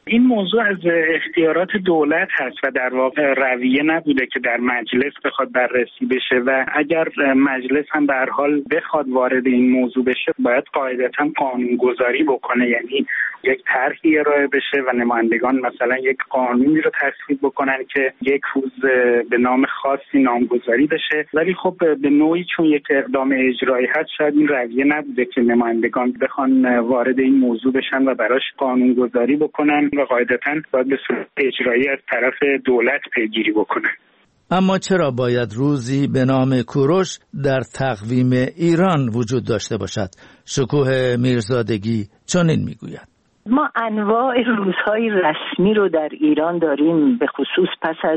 P: این موضوع از اختیارات دولت هست و در واقع رویه نبوده که در مجلس بخواد بررسی بشه و اگر مجلس هم به هر حال بخواد وارد این موضوع بشه باید قاعدتاً قانونگذاری بکنه، یعنی یک طرحی ارائه بشه و نمایندگان مثلا یک قانونی رو تصویب بکنن که یک روز به نام خاصی نامگذاری بشه. ولی خب به نوعی چون یک اقدام اجرایی هست شاید این رویه نبوده که نمایندگان بخوان وارد این موضوع بشن و براش قانونگذاری بکنن و قاعدتاً باید به صورت اجرایی از طرف دولت پیگیری بکنن.
O: اما چرا باید روزی به نام کوروش در تقویم ایران وجود داشته باشد؟ شکوه میرزادگی چنین میگوید:
D: ما انواع روزهای رسمی رو در ایران داریم، به خصوص پس از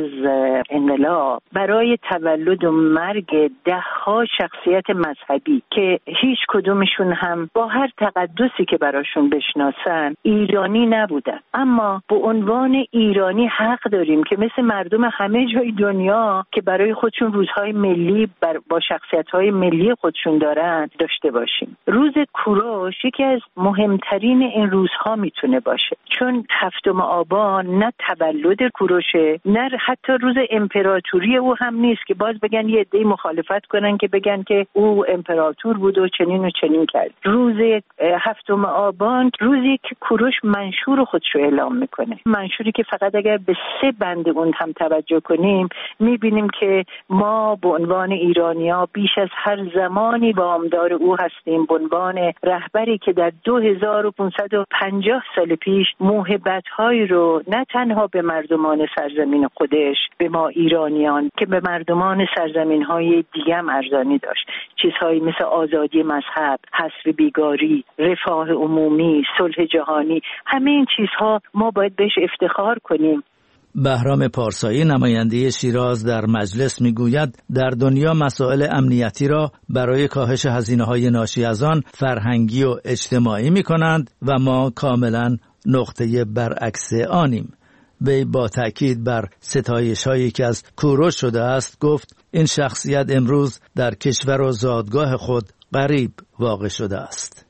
D: انقلاب برای تولد و مرگ ده ها شخصیت مذهبی که هیچ کدومشون هم با هر تقدسی که براشون بشناسن ایرانی نبودن، اما به عنوان ایرانی حق داریم که مثل مردم همه جای دنیا که برای خودشون روزهای ملی با شخصیت‌های ملی خودشون دارن داشته باشیم. روز کوروش یکی از مهمترین این روزها میتونه باشه، چون هفتم آبان نه تولد کوروشه نه حتی روز امپراتوری او هم نیست که باز بگن یه عده‌ای مخالفت کنن که بگن که او امپراتور بود و چنین و چنین کرد. روز هفتم آبان روزی که کوروش منشور خودش رو اعلام میکنه، منشوری که فقط اگر به سه بند اون هم توجه کنیم میبینیم که ما به عنوان ایرانی‌ها بیش از هر زمانی وامدار او هستیم، به عنوان رهبری که در دو هزار و پانصد و پنجاه سال پیش موهبت‌هایی رو نه تنها به مردمان سرزمین خودش، به ما ایرانیان، که به مردمان سرزمین‌های دیگه هم ارزانی داشت. چیزهایی مثل آزادی مذهب، حذف بیگاری، رفاه عمومی، صلح جهانی، همه این چیزها ما باید بهش افتخار کنیم.
O: بهرام پارسایی نماینده شیراز در مجلس میگوید در دنیا مسائل امنیتی را برای کاهش هزینه‌های ناشی از آن فرهنگی و اجتماعی می‌کنند و ما کاملا نقطه برعکس آنیم. وی با تأکید بر ستایش‌هایی که از کوروش شده است گفت این شخصیت امروز در کشور و زادگاه خود غریب واقع شده است.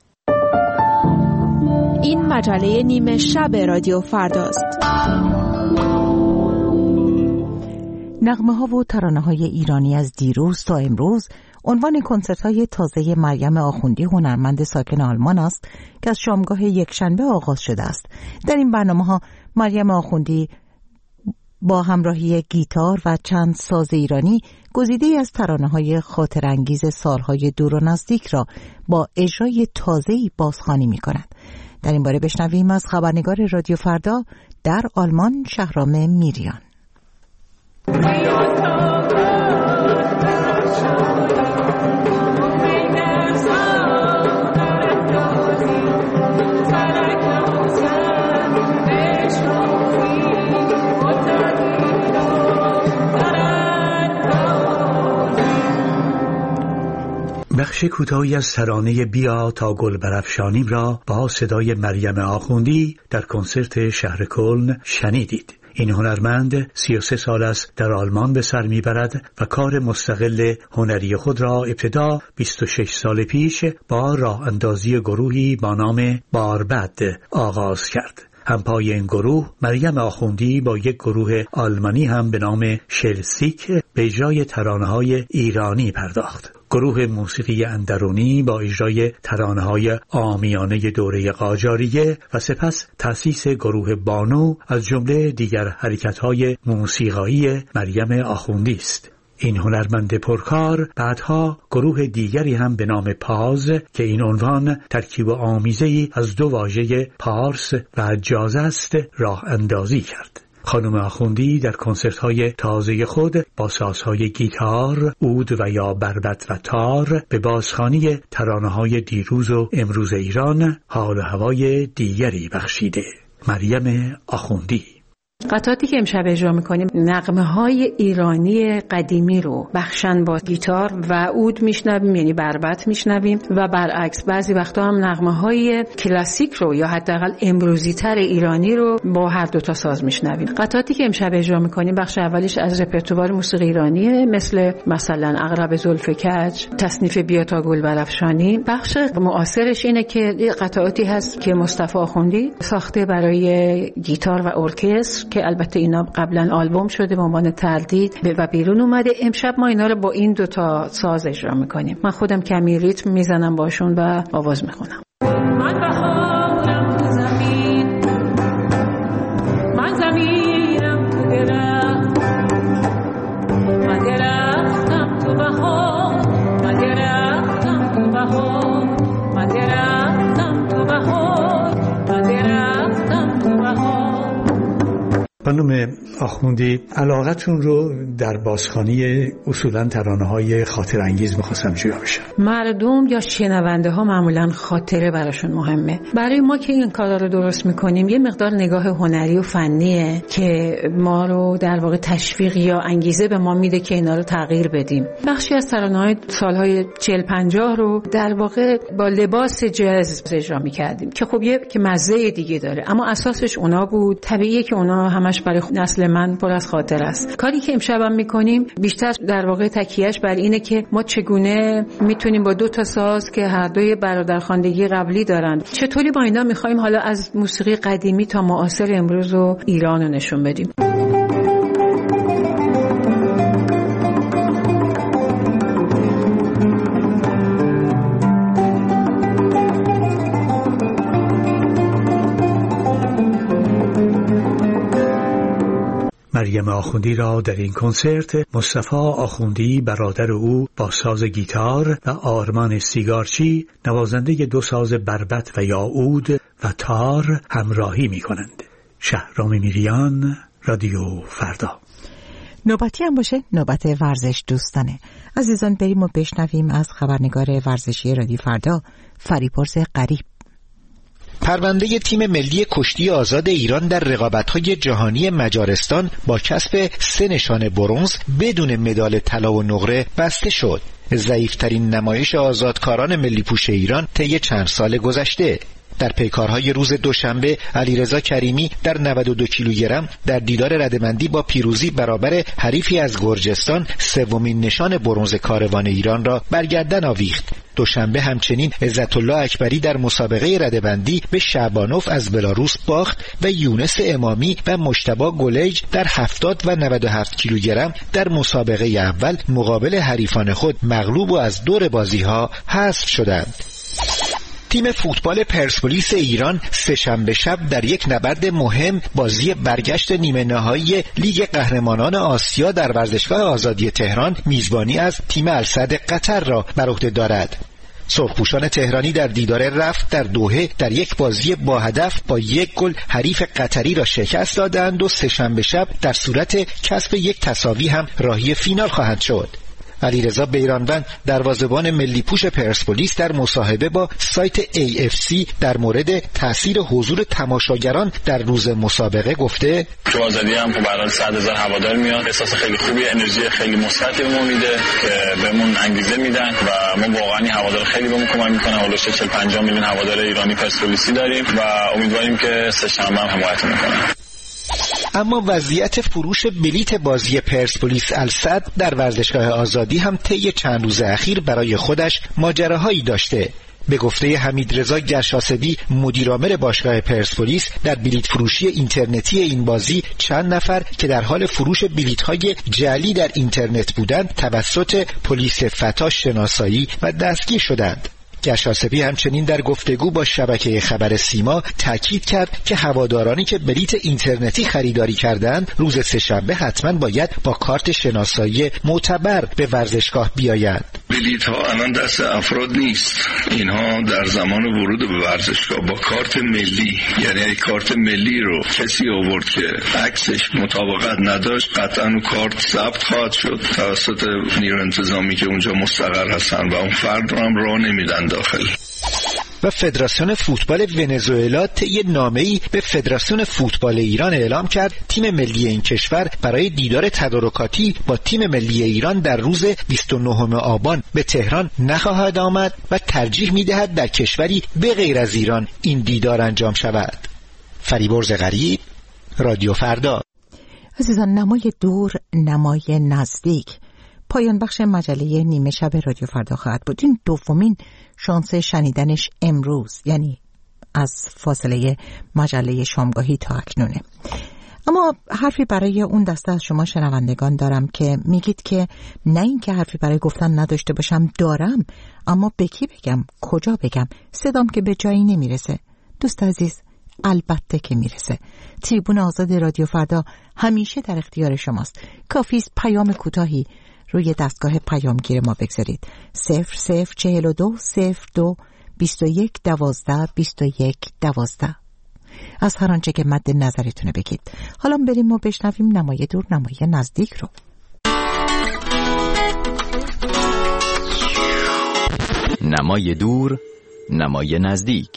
K: این مجله نیمه شب رادیو فرداست.
A: نغمه ها و ترانه های ایرانی از دیروز تا امروز عنوان کنسرت های تازه مریم آخوندی هنرمند ساکن آلمان است که از شامگاه یکشنبه آغاز شده است. در این برنامه ها مریم آخوندی با همراهی گیتار و چند ساز ایرانی گزیده‌ای از ترانه های خاطر انگیز سالهای دور و نزدیک را با اجرای تازه‌ای بازخوانی می کند. در این باره بشنویم از خبرنگار رادیو فردا در آلمان شهرام میریان.
Q: بخش کوتاهی از ترانه بیا تا گل برافشانیم را با صدای مریم آخوندی در کنسرت شهر کلن شنیدید. این هنرمند سی و سه سال است در آلمان به سر میبرد و کار مستقل هنری خود را ابتدا بیست و شش سال پیش با راه اندازی گروهی با نام باربد آغاز کرد. همپای این گروه مریم آخوندی با یک گروه آلمانی هم به نام شلسیک به اجرای ترانه‌های ایرانی پرداخت. گروه موسیقی اندرونی با اجرای ترانه‌های عامیانه دوره قاجاریه و سپس تأسیس گروه بانو از جمله دیگر حرکت‌های موسیقایی مریم آخوندی است. این هنرمند پرکار بعدها گروه دیگری هم به نام پاز که این عنوان ترکیب آمیزه‌ای از دو واژه پارس و جاز است راه اندازی کرد. خانم آخوندی در کنسرت‌های تازه خود با سازهای گیتار، عود و یا بربط و تار به بازخوانی ترانه‌های دیروز و امروز ایران حال و هوای دیگری بخشیده. مریم آخوندی.
R: قطعاتی که امشب اجرا میکنیم نغمه های ایرانی قدیمی رو بخشن با گیتار و عود میشنویم، یعنی بربط میشنویم، و برعکس بعضی وقتا هم نغمه های کلاسیک رو یا حداقل امروزی تر ایرانی رو با هر دو تا ساز میشنویم. قطعاتی که امشب اجرا میکنیم بخش اولیش از رپرتوار موسیقی ایرانیه، مثل مثلا عقرب زلف کج، تصنیف بیا تا گل برافشانی. بخش معاصرش اینه که قطعاتی هست که مصطفی آخوندی ساخته برای گیتار و ارکستر که البته اینا قبلا آلبوم شده به عنوان تردید و بیرون اومده. امشب ما اینا رو با این دوتا ساز اجرا میکنیم. من خودم کمی ریتم میزنم باشون و آواز میخونم. من بخورم تو زمین، من زمینم تو درخت، من درختم تو بهار، من درختم تو بهار، من درختم تو بهار، من درختم تو بهار.
Q: خانم آخوندی، علاقتون رو در بازخوانی اصولاً ترانه‌های خاطر انگیز می‌خواستم جویا بشم.
R: مردم یا شنونده ها معمولاً خاطره براشون مهمه. برای ما که این کارا رو درست می‌کنیم یه مقدار نگاه هنری و فنیه که ما رو در واقع تشویق یا انگیزه به ما میده که اینا رو تغییر بدیم. بخشی از ترانه‌های سال‌های چهل پنجاه رو در واقع با لباس جاز اجرا می‌کردیم که خب یه که مزه دیگه داره، اما اساسش اونا بود. طبیعیه که اونا همش برای نسل من پر از خاطر است. کاری که امشب هم میکنیم بیشتر در واقع تکیهش بر اینه که ما چگونه میتونیم با دو تا ساز که هر دوی برادرخواندگی قبلی دارن چطوری با اینا میخوایم حالا از موسیقی قدیمی تا معاصر امروز و ایران رو نشون بدیم.
Q: مریم آخوندی را در این کنسرت مصطفی آخوندی برادر او با ساز گیتار و آرمان سیگارچی نوازنده دو ساز بربط و یاعود و تار همراهی می کنند. شهرام میریان، رادیو فردا.
A: نوبتی هم باشه نوبت ورزش دوستانه. عزیزان بریم و بشنویم از خبرنگار ورزشی رادیو فردا فریپرس قریب.
S: پرونده تیم ملی کشتی آزاد ایران در رقابت‌های جهانی مجارستان با کسب سه نشان برنز بدون مدال طلا و نقره بسته شد. ضعیف‌ترین نمایش آزادکاران ملی پوش ایران طی چند سال گذشته. در پیکارهای روز دوشنبه علیرضا کریمی در نود و دو کیلوگرم در دیدار رده‌بندی با پیروزی برابر حریفی از گرجستان سومین نشان برنز کاروان ایران را بر گردن آویخت. دوشنبه همچنین عزت الله اکبری در مسابقه رده‌بندی به شعبانوف از بلاروس باخت و یونس امامی و مجتبی گلیج در هفتاد و نود و هفت کیلوگرم در مسابقه اول مقابل حریفان خود مغلوب و از دور بازی‌ها حذف شدند. تیم فوتبال پرسپولیس ایران سه‌شنبه شب در یک نبرد مهم بازی برگشت نیمه نهایی لیگ قهرمانان آسیا در ورزشگاه آزادی تهران میزبانی از تیم السد قطر را بر عهده دارد. سرخپوشان تهرانی در دیدار رفت در دوحه در یک بازی با هدف با یک گل حریف قطری را شکست دادند و سه‌شنبه شب در صورت کسب یک تساوی هم راهی فینال خواهند شد. علیرضا بیرانوند دروازه‌بان ملی پوش پرسپولیس در مصاحبه با سایت ای اف سی در مورد تاثیر حضور تماشاگران در روز مسابقه گفته:
T: تو آزادی هم خب برای صد هزار هوادار میاد، احساس خیلی خوبی، انرژی خیلی مثبتی بهمون میده که بهمون انگیزه میدن و ما واقعا هوادار خیلی بهمون کمک میکنن. اولش چهل پنجاه میلیون هوادار ایرانی پرسپولیسی داریم و امیدواریم که سه شنبه هم حمایت میکنن.
S: اما وضعیت فروش بلیت بازی پرسپولیس السد در ورزشگاه آزادی هم طی چند روز اخیر برای خودش ماجراهایی داشته. به گفته حمیدرضا گرشاسبی مدیرعامل باشگاه پرسپولیس، در بلیت فروشی اینترنتی این بازی چند نفر که در حال فروش بلیت‌های جعلی در اینترنت بودند توسط پلیس فتا شناسایی و دستگیر شدند. گرشاسبی همچنین در گفتگو با شبکه خبر سیما تاکید کرد که هوادارانی که بلیت اینترنتی خریداری کردند روز سه‌شنبه حتما باید با کارت شناسایی معتبر به ورزشگاه بیایند.
U: بلیت ها الان دست افراد نیست، اینها در زمان ورود به ورزشگاه با کارت ملی، یعنی کارت ملی رو کسی آورد که عکسش مطابقت نداشت قطعا اون کارت ضبط خواهد شد توسط نیروی انتظامی که اونجا مستقر هستن و اون فرد رو هم راه نمیدن داخل.
S: و فدراسیون فوتبال ونزوئلا طی نامه‌ای به فدراسیون فوتبال ایران اعلام کرد تیم ملی این کشور برای دیدار تدارکاتی با تیم ملی ایران در روز بیست و نهم آبان به تهران نخواهد آمد و ترجیح می‌دهد در کشوری به غیر از ایران این دیدار انجام شود. فریبرز غریب، رادیو فردا.
A: عزیزان، نمای دور، نمای نزدیک، پایان بخش مجله نیمه شب رادیو فردا خواهد بود. این دومین شانس شنیدنش امروز، یعنی از فاصله مجله شامگاهی تا اکنونه. اما حرفی برای اون دسته از شما شنوندگان دارم که میگید که نه این که حرفی برای گفتن نداشته باشم، دارم، اما به کی بگم، کجا بگم، صدام که به جایی نمیرسه. دوست عزیز، البته که میرسه. تریبون آزاد رادیو فردا همیشه در اختیار شماست. کافیست پیام کوتاهی روی دستگاه پیامگیر ما بگذارید. صفر صفر چهل و دو صفر دو بیست و یک دوازده بیست و یک دوازده. از هر آنچه که مد نظرتونه بگید. حالا بریم و بشنویم نمای دور، نمای نزدیک رو.
N: نمای دور، نمای نزدیک.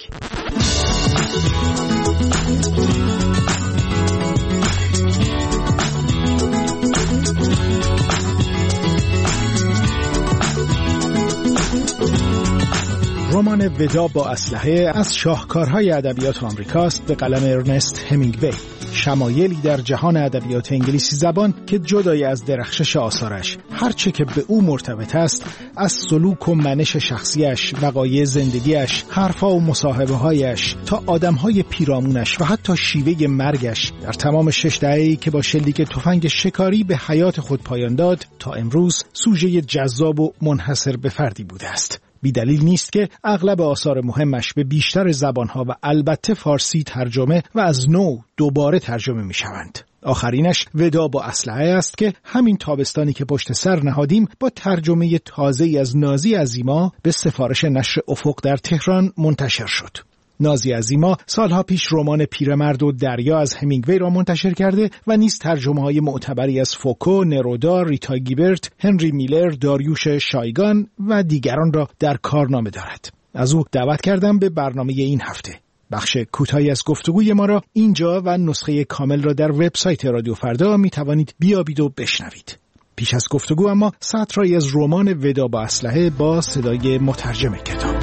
F: رمان ودا با اسلحه از شاهکارهای ادبیات آمریکاست به قلم ارنست همینگوی. شمایلی در جهان ادبیات انگلیسی زبان که جدای از درخشش آثارش هرچه که به او مرتبط است، از سلوک و منش شخصیش، وقایع زندگیش، حرفا و مصاحبه‌هایش تا آدم‌های پیرامونش و حتی شیوه مرگش، در تمام شش دهه‌ای که با شلیک تفنگ شکاری به حیات خود پایان داد تا امروز سوژه جذاب و منحصر به فردی بوده است. بی دلیل نیست که اغلب آثار مهمش به بیشتر زبانها و البته فارسی ترجمه و از نو دوباره ترجمه می شوند. آخرینش ودا با اسلحه است که همین تابستانی که پشت سر نهادیم با ترجمه تازه‌ای از نازی عظیما به سفارش نشر افق در تهران منتشر شد. نازی عظیما سالها پیش رمان پیرمرد و دریا از همینگوی را منتشر کرده و نیز ترجمه‌های معتبری از فوکو، نرودا، ریتا گیبرت، هنری میلر، داریوش شایگان و دیگران را در کارنامه دارد. از او دعوت کردم به برنامه این هفته. بخش کوتاهی از گفتگوی ما را اینجا و نسخه کامل را در وبسایت رادیو فردا می توانید بیابید و بشنوید. پیش از گفتگو اما سطرهایی از رمان ودا با اسلحه با صدای مترجم کتاب.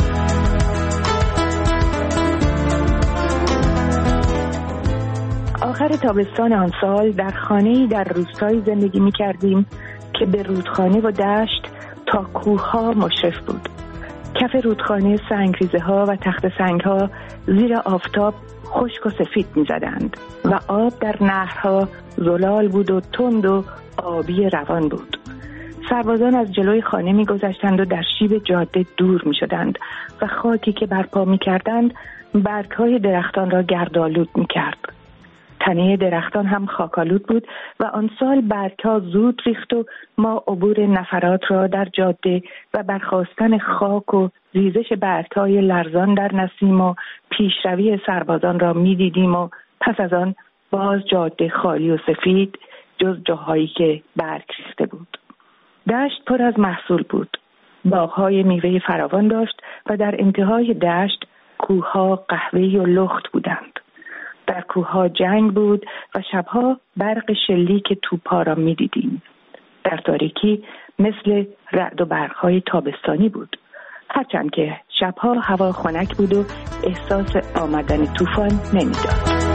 D: آخر تابستان آن سال در خانه‌ای در روستایی زندگی می‌کردیم که به رودخانه و دشت تا کوه‌ها مشرف بود. کف رودخانه سنگریزه‌ها و تخت سنگ‌ها زیر آفتاب خشک و سفید می‌زدند و آب در نهرها زلال بود و تند و آبی روان بود. سربازان از جلوی خانه می‌گذشتند و در شیب جاده دور می‌شدند و خاکی که برپا می‌کردند برگ‌های درختان را گردآلود می‌کرد. تنه درختان هم خاکالود بود و آن سال برگ‌ها زود ریخت و ما عبور نفرات را در جاده و برخاستن خاک و ریزش برگ‌های لرزان در نسیم و پیشروی سربازان را می‌دیدیم و پس از آن باز جاده خالی و سفید جز جاهایی که برگ ریخته بود. دشت پر از محصول بود. باغ‌های میوه فراوان داشت و در انتهای دشت کوه‌ها قهوه‌ای و لخت بودند. در کوه‌ها جنگ بود و شبها برق شلیک توپ‌ها را می‌دیدیم. در تاریکی مثل رعد و برق‌های تابستانی بود، هرچند که شبها هوا خنک بود و احساس آمدن طوفان نمی‌داد.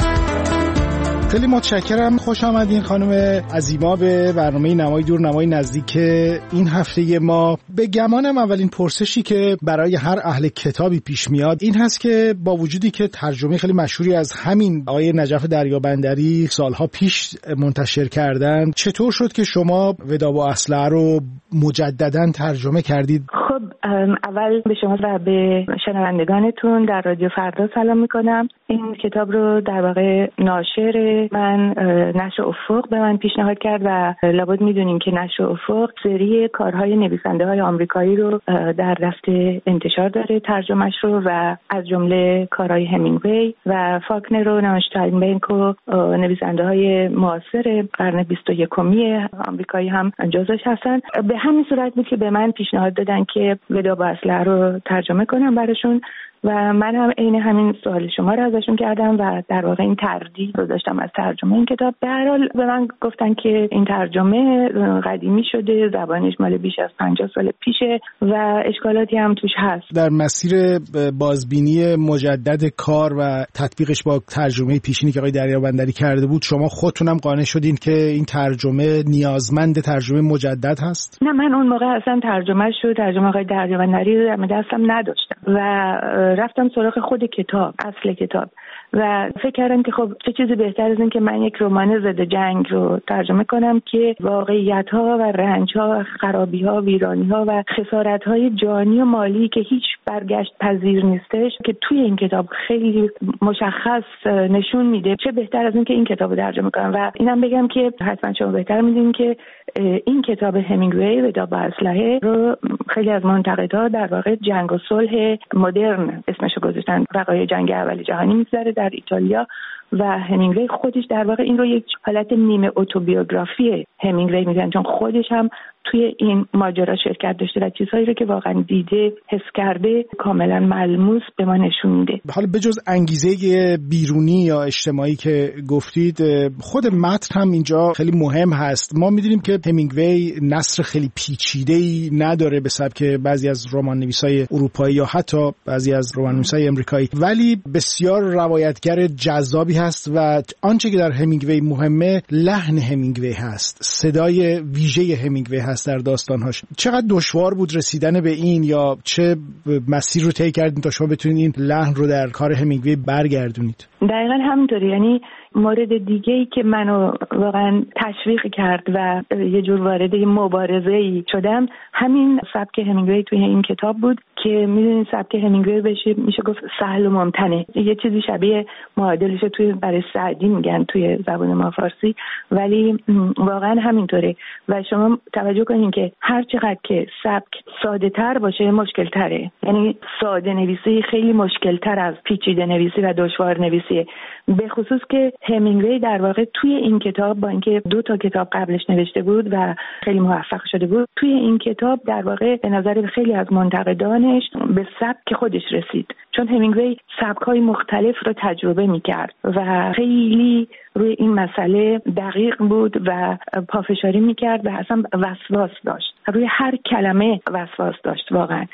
F: خیلی متشکرم. خوش آمدین خانم عظیما به برنامه نمای دور نمای نزدیک این هفته ما. به گمانم اولین پرسشی که برای هر اهل کتابی پیش میاد این هست که با وجودی که ترجمه خیلی مشهوری از همین آقای نجف دریابندری سالها پیش منتشر کردن، چطور شد که شما ودا با اسلحه رو مجددا ترجمه کردید؟
D: خب اول به شما و به شنوندگانتون در رادیو فردا سلام میکنم. این کتاب رو در واقع ناشر من نشر افق به من پیشنهاد کرد و لابد میدونیم که نشر افق سری کارهای نویسنده های آمریکایی رو در دست انتشار داره، ترجمهش رو، و از جمله کارهای همینگوی و فاکنر و نانشتاینبنک و نویسنده های معاصر قرن بیست و یکمی آمریکایی هم جزوش هستن. به همین صورت بود که به من پیشنهاد دادن که ودا با اسلحه رو ترجمه کنم براشون
B: و من هم عین همین سوال شما رو ازشون کردم و در واقع این تردید رو داشتم از ترجمه این کتاب. به هر حال به من گفتن که این ترجمه قدیمی شده، زبانش مال بیش از پنجاه سال پیشه و اشکالاتی هم توش هست.
F: در مسیر بازبینی مجدد کار و تطبیقش با ترجمه پیشینی که آقای دریابندری کرده بود، شما خودتونم قانع شدین که این ترجمه نیازمند ترجمه مجدد هست؟
B: نه، من اون موقع اصلا ترجمه شد ترجمه آقای دریابندری رو در دستم نداشتم و رفتم سراغ خود کتاب، اصل کتاب، و فکر کردم که خب چه چیزی بهتر از این که من یک رمان ضد جنگ رو ترجمه کنم که واقعیت‌ها و رنج‌ها، خرابی‌ها، ویرانی‌ها و خسارت‌های جانی و مالی که هیچ برگشت پذیر نیستش که توی این کتاب خیلی مشخص نشون میده، چه بهتر از این که این کتاب رو ترجمه کنم. و اینم بگم که حتما شما بهتر می‌دونین که این کتاب همینگوی ودا با اسلحه رو خیلی از منتقدها در واقع جنگ و صلح مدرن اسمشو گذاشتن، وقایع جنگ اول جهانی می‌ذاره در ایتالیا و همینگوی خودش در واقع این رو یک حالت نیمه اتوبیوگرافی همینگوی میگن، چون خودش هم توی این ماجرا شرکت داشته و چیزهایی رو که واقعا دیده، حس کرده، کاملا ملموس به ما نشون میده.
F: حالا بجز انگیزه بیرونی یا اجتماعی که گفتید، خود متن هم اینجا خیلی مهم هست. ما میدونیم که همینگوی نثر خیلی پیچیده‌ای نداره به سبک بعضی از رمان نویسای اروپایی یا حتی بعضی از رمان نویسای امریکایی، ولی بسیار روایتگر جذابی هست و آنچه که در همینگوی مهمه لحن همینگوی هست، صدای ویژه همینگوی هست در داستانهاش. چقدر دشوار بود رسیدن به این یا چه مسیر رو طی کردین تا شما بتونید این لحن رو در کار همینگوی برگردونید؟
B: دقیقاً همینطوری. یعنی مورد دیگه‌ای که منو واقعا تشویق کرد و یه جور وارد مبارزه‌ای شدم همین سبک همینگوی توی این کتاب بود که میدونید سبک همینگوی بشه میشه گفت سهل و ممتنع، یه چیزی شبیه معادلش توی برای سعدی میگن توی زبان ما فارسی، ولی واقعا همینطوره. و شما توجه کنین که هر چقدر که سبک ساده تر باشه مشکل تره، یعنی ساده نویسی خیلی مشکل تر از پیچیده نویسی و دشوار نویسیه، به خصوص که همینگوی در واقع توی این کتاب با اینکه دو تا کتاب قبلش نوشته بود و خیلی موفق شده بود، توی این کتاب در واقع به نظر خیلی از منتقدانش به سبک خودش رسید، چون همینگوی سبک‌های مختلف رو تجربه می‌کرد و خیلی روی این مسئله دقیق بود و پافشاری می‌کرد و اصلا وسواس داشت، روی هر کلمه وسواس داشت واقعا.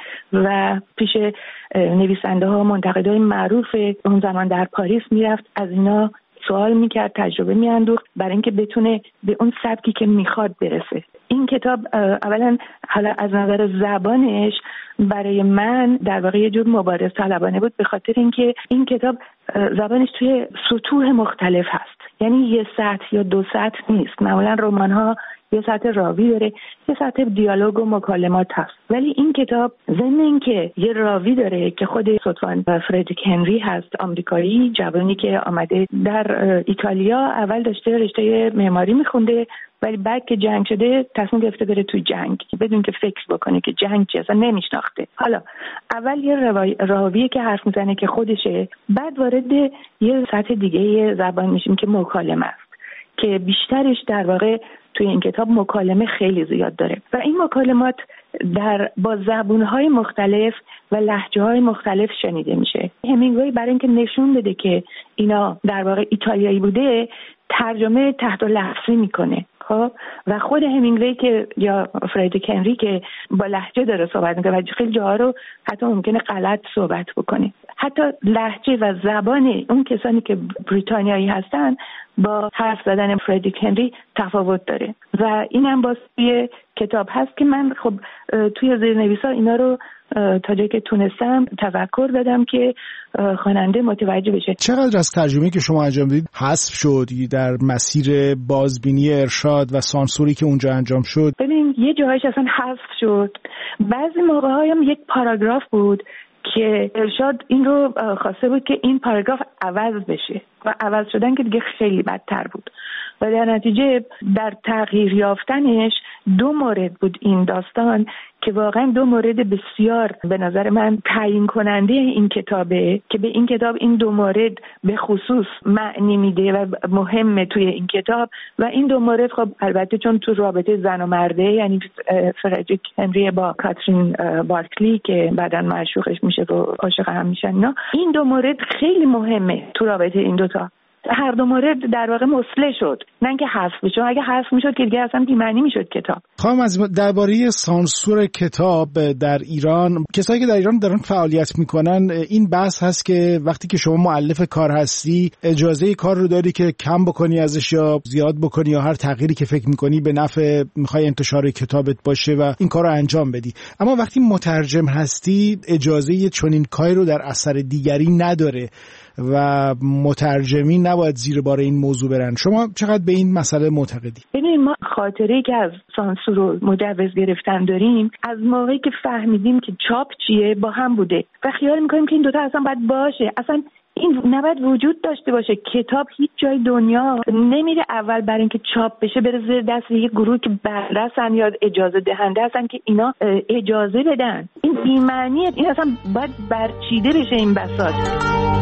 B: و پیش نویسنده ها، منتقدای معروف اون زمان در پاریس میرفت، از اینا سوال میکرد، تجربه میاندوخت برای اینکه بتونه به اون سبکی که میخواد برسه. این کتاب اولا حالا از نظر زبانش برای من در واقع یه جور مبارز طلبانه بود، به خاطر اینکه این کتاب زبانش توی سطوح مختلف هست، یعنی یه سطح یا دو سطح نیست. معمولا رمان ها یه سطح راوی داره، یه سطح دیالوگ و مکالمات هست، ولی این کتاب ضمن اینکه یه راوی داره که خود ستوان فردریک هنری هست، آمریکایی جوانی که آمده در ایتالیا، اول داشته رشته معماری میخونده ولی بعد که جنگ شده تصمیم گرفته بره توی جنگ بدون که فکر بکنه که جنگ چیه، اصلا نمیشناخته. حالا اول یه راویه که حرف میزنه که خودشه، بعد وارد یه سطح دیگه زبان میشیم که مکالمه است که بیشترش در واقع توی این کتاب مکالمه خیلی زیاد داره و این مکالمات در با زبونهای مختلف و لهجه‌های مختلف شنیده میشه. همینگوی برای اینکه نشون بده که اینا در واقع ایتالیایی بوده، ترجمه تحت لفظی میکنه. خب و خود همینگوی که یا فردریک هنری که با لهجه داره صحبت میکنه و خیلی جاها رو حتی ممکنه غلط صحبت بکنه، حتی لهجه و زبان اون کسانی که بریتانیایی هستن با حرف زدن فردریک هنری تفاوت داره و اینم باز توی کتاب هست که من خب توی زیرنویسا اینا رو تا جایی که تونستم تذکر دادم که خواننده متوجه بشه.
F: چقدر از ترجمه‌ای که شما انجام دادید حذف شد در مسیر بازبینی ارشاد و سانسوری که اونجا انجام شد؟
B: ببین یه جاهایش اصلا حذف شد، بعضی موقع‌های هم یک پاراگراف بود که ارشاد این رو خواسته بود که این پاراگراف عوض بشه و عوض شدن که دیگه خیلی بدتر بود و در نتیجه در تغییر یافتنش دو مورد بود این داستان که واقعا دو مورد بسیار به نظر من تعیین کننده این کتابه که به این کتاب این دو مورد به خصوص معنی میده و مهمه توی این کتاب. و این دو مورد خب البته چون تو رابطه زن و مرده، یعنی فردریک هنری با کاترین بارکلی که بعداً معشوقش میشه و عاشق هم میشن، اینا این دو مورد خیلی مهمه تو رابطه این دوتا. هر دو مورد در واقع مصلح شد، نه اینکه حذف بشه. اگه حذف میشد که دیگه اصلا بی‌معنی میشد کتاب.
F: خواهم از درباره سانسور کتاب در ایران، کسایی که در ایران دارن فعالیت میکنن، این بحث هست که وقتی که شما مؤلف کار هستی اجازه کار رو داری که کم بکنی ازش یا زیاد بکنی یا هر تغییری که فکر میکنی به نفع میخوای انتشار کتابت باشه و این کار رو انجام بدی. اما وقتی مترجم هستی اجازه چنین کاری رو در اثر دیگری نداره و مترجمین نباید زیر بار این موضوع برن. شما چقدر به این مسئله معتقدی؟
B: ببینید، ما خاطره که از سانسور و مجوز گرفتن داریم از موقعی که فهمیدیم که چاپ چیه با هم بوده و خیال میکنیم که این دوتا اصلا باید باشه. اصلا این نباید وجود داشته باشه. کتاب هیچ جای دنیا نمیره اول برای اینکه چاپ بشه بره زیر دست یک گروه که بررسن یا اجازه دهنده هستن که اینا اجازه بدن. این بی‌معنیه. این اصلا باید برچیده بشه این بساط.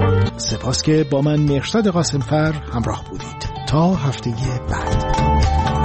F: سپاس که با من مهرزاد قاسمفر همراه بودید. تا هفته بعد.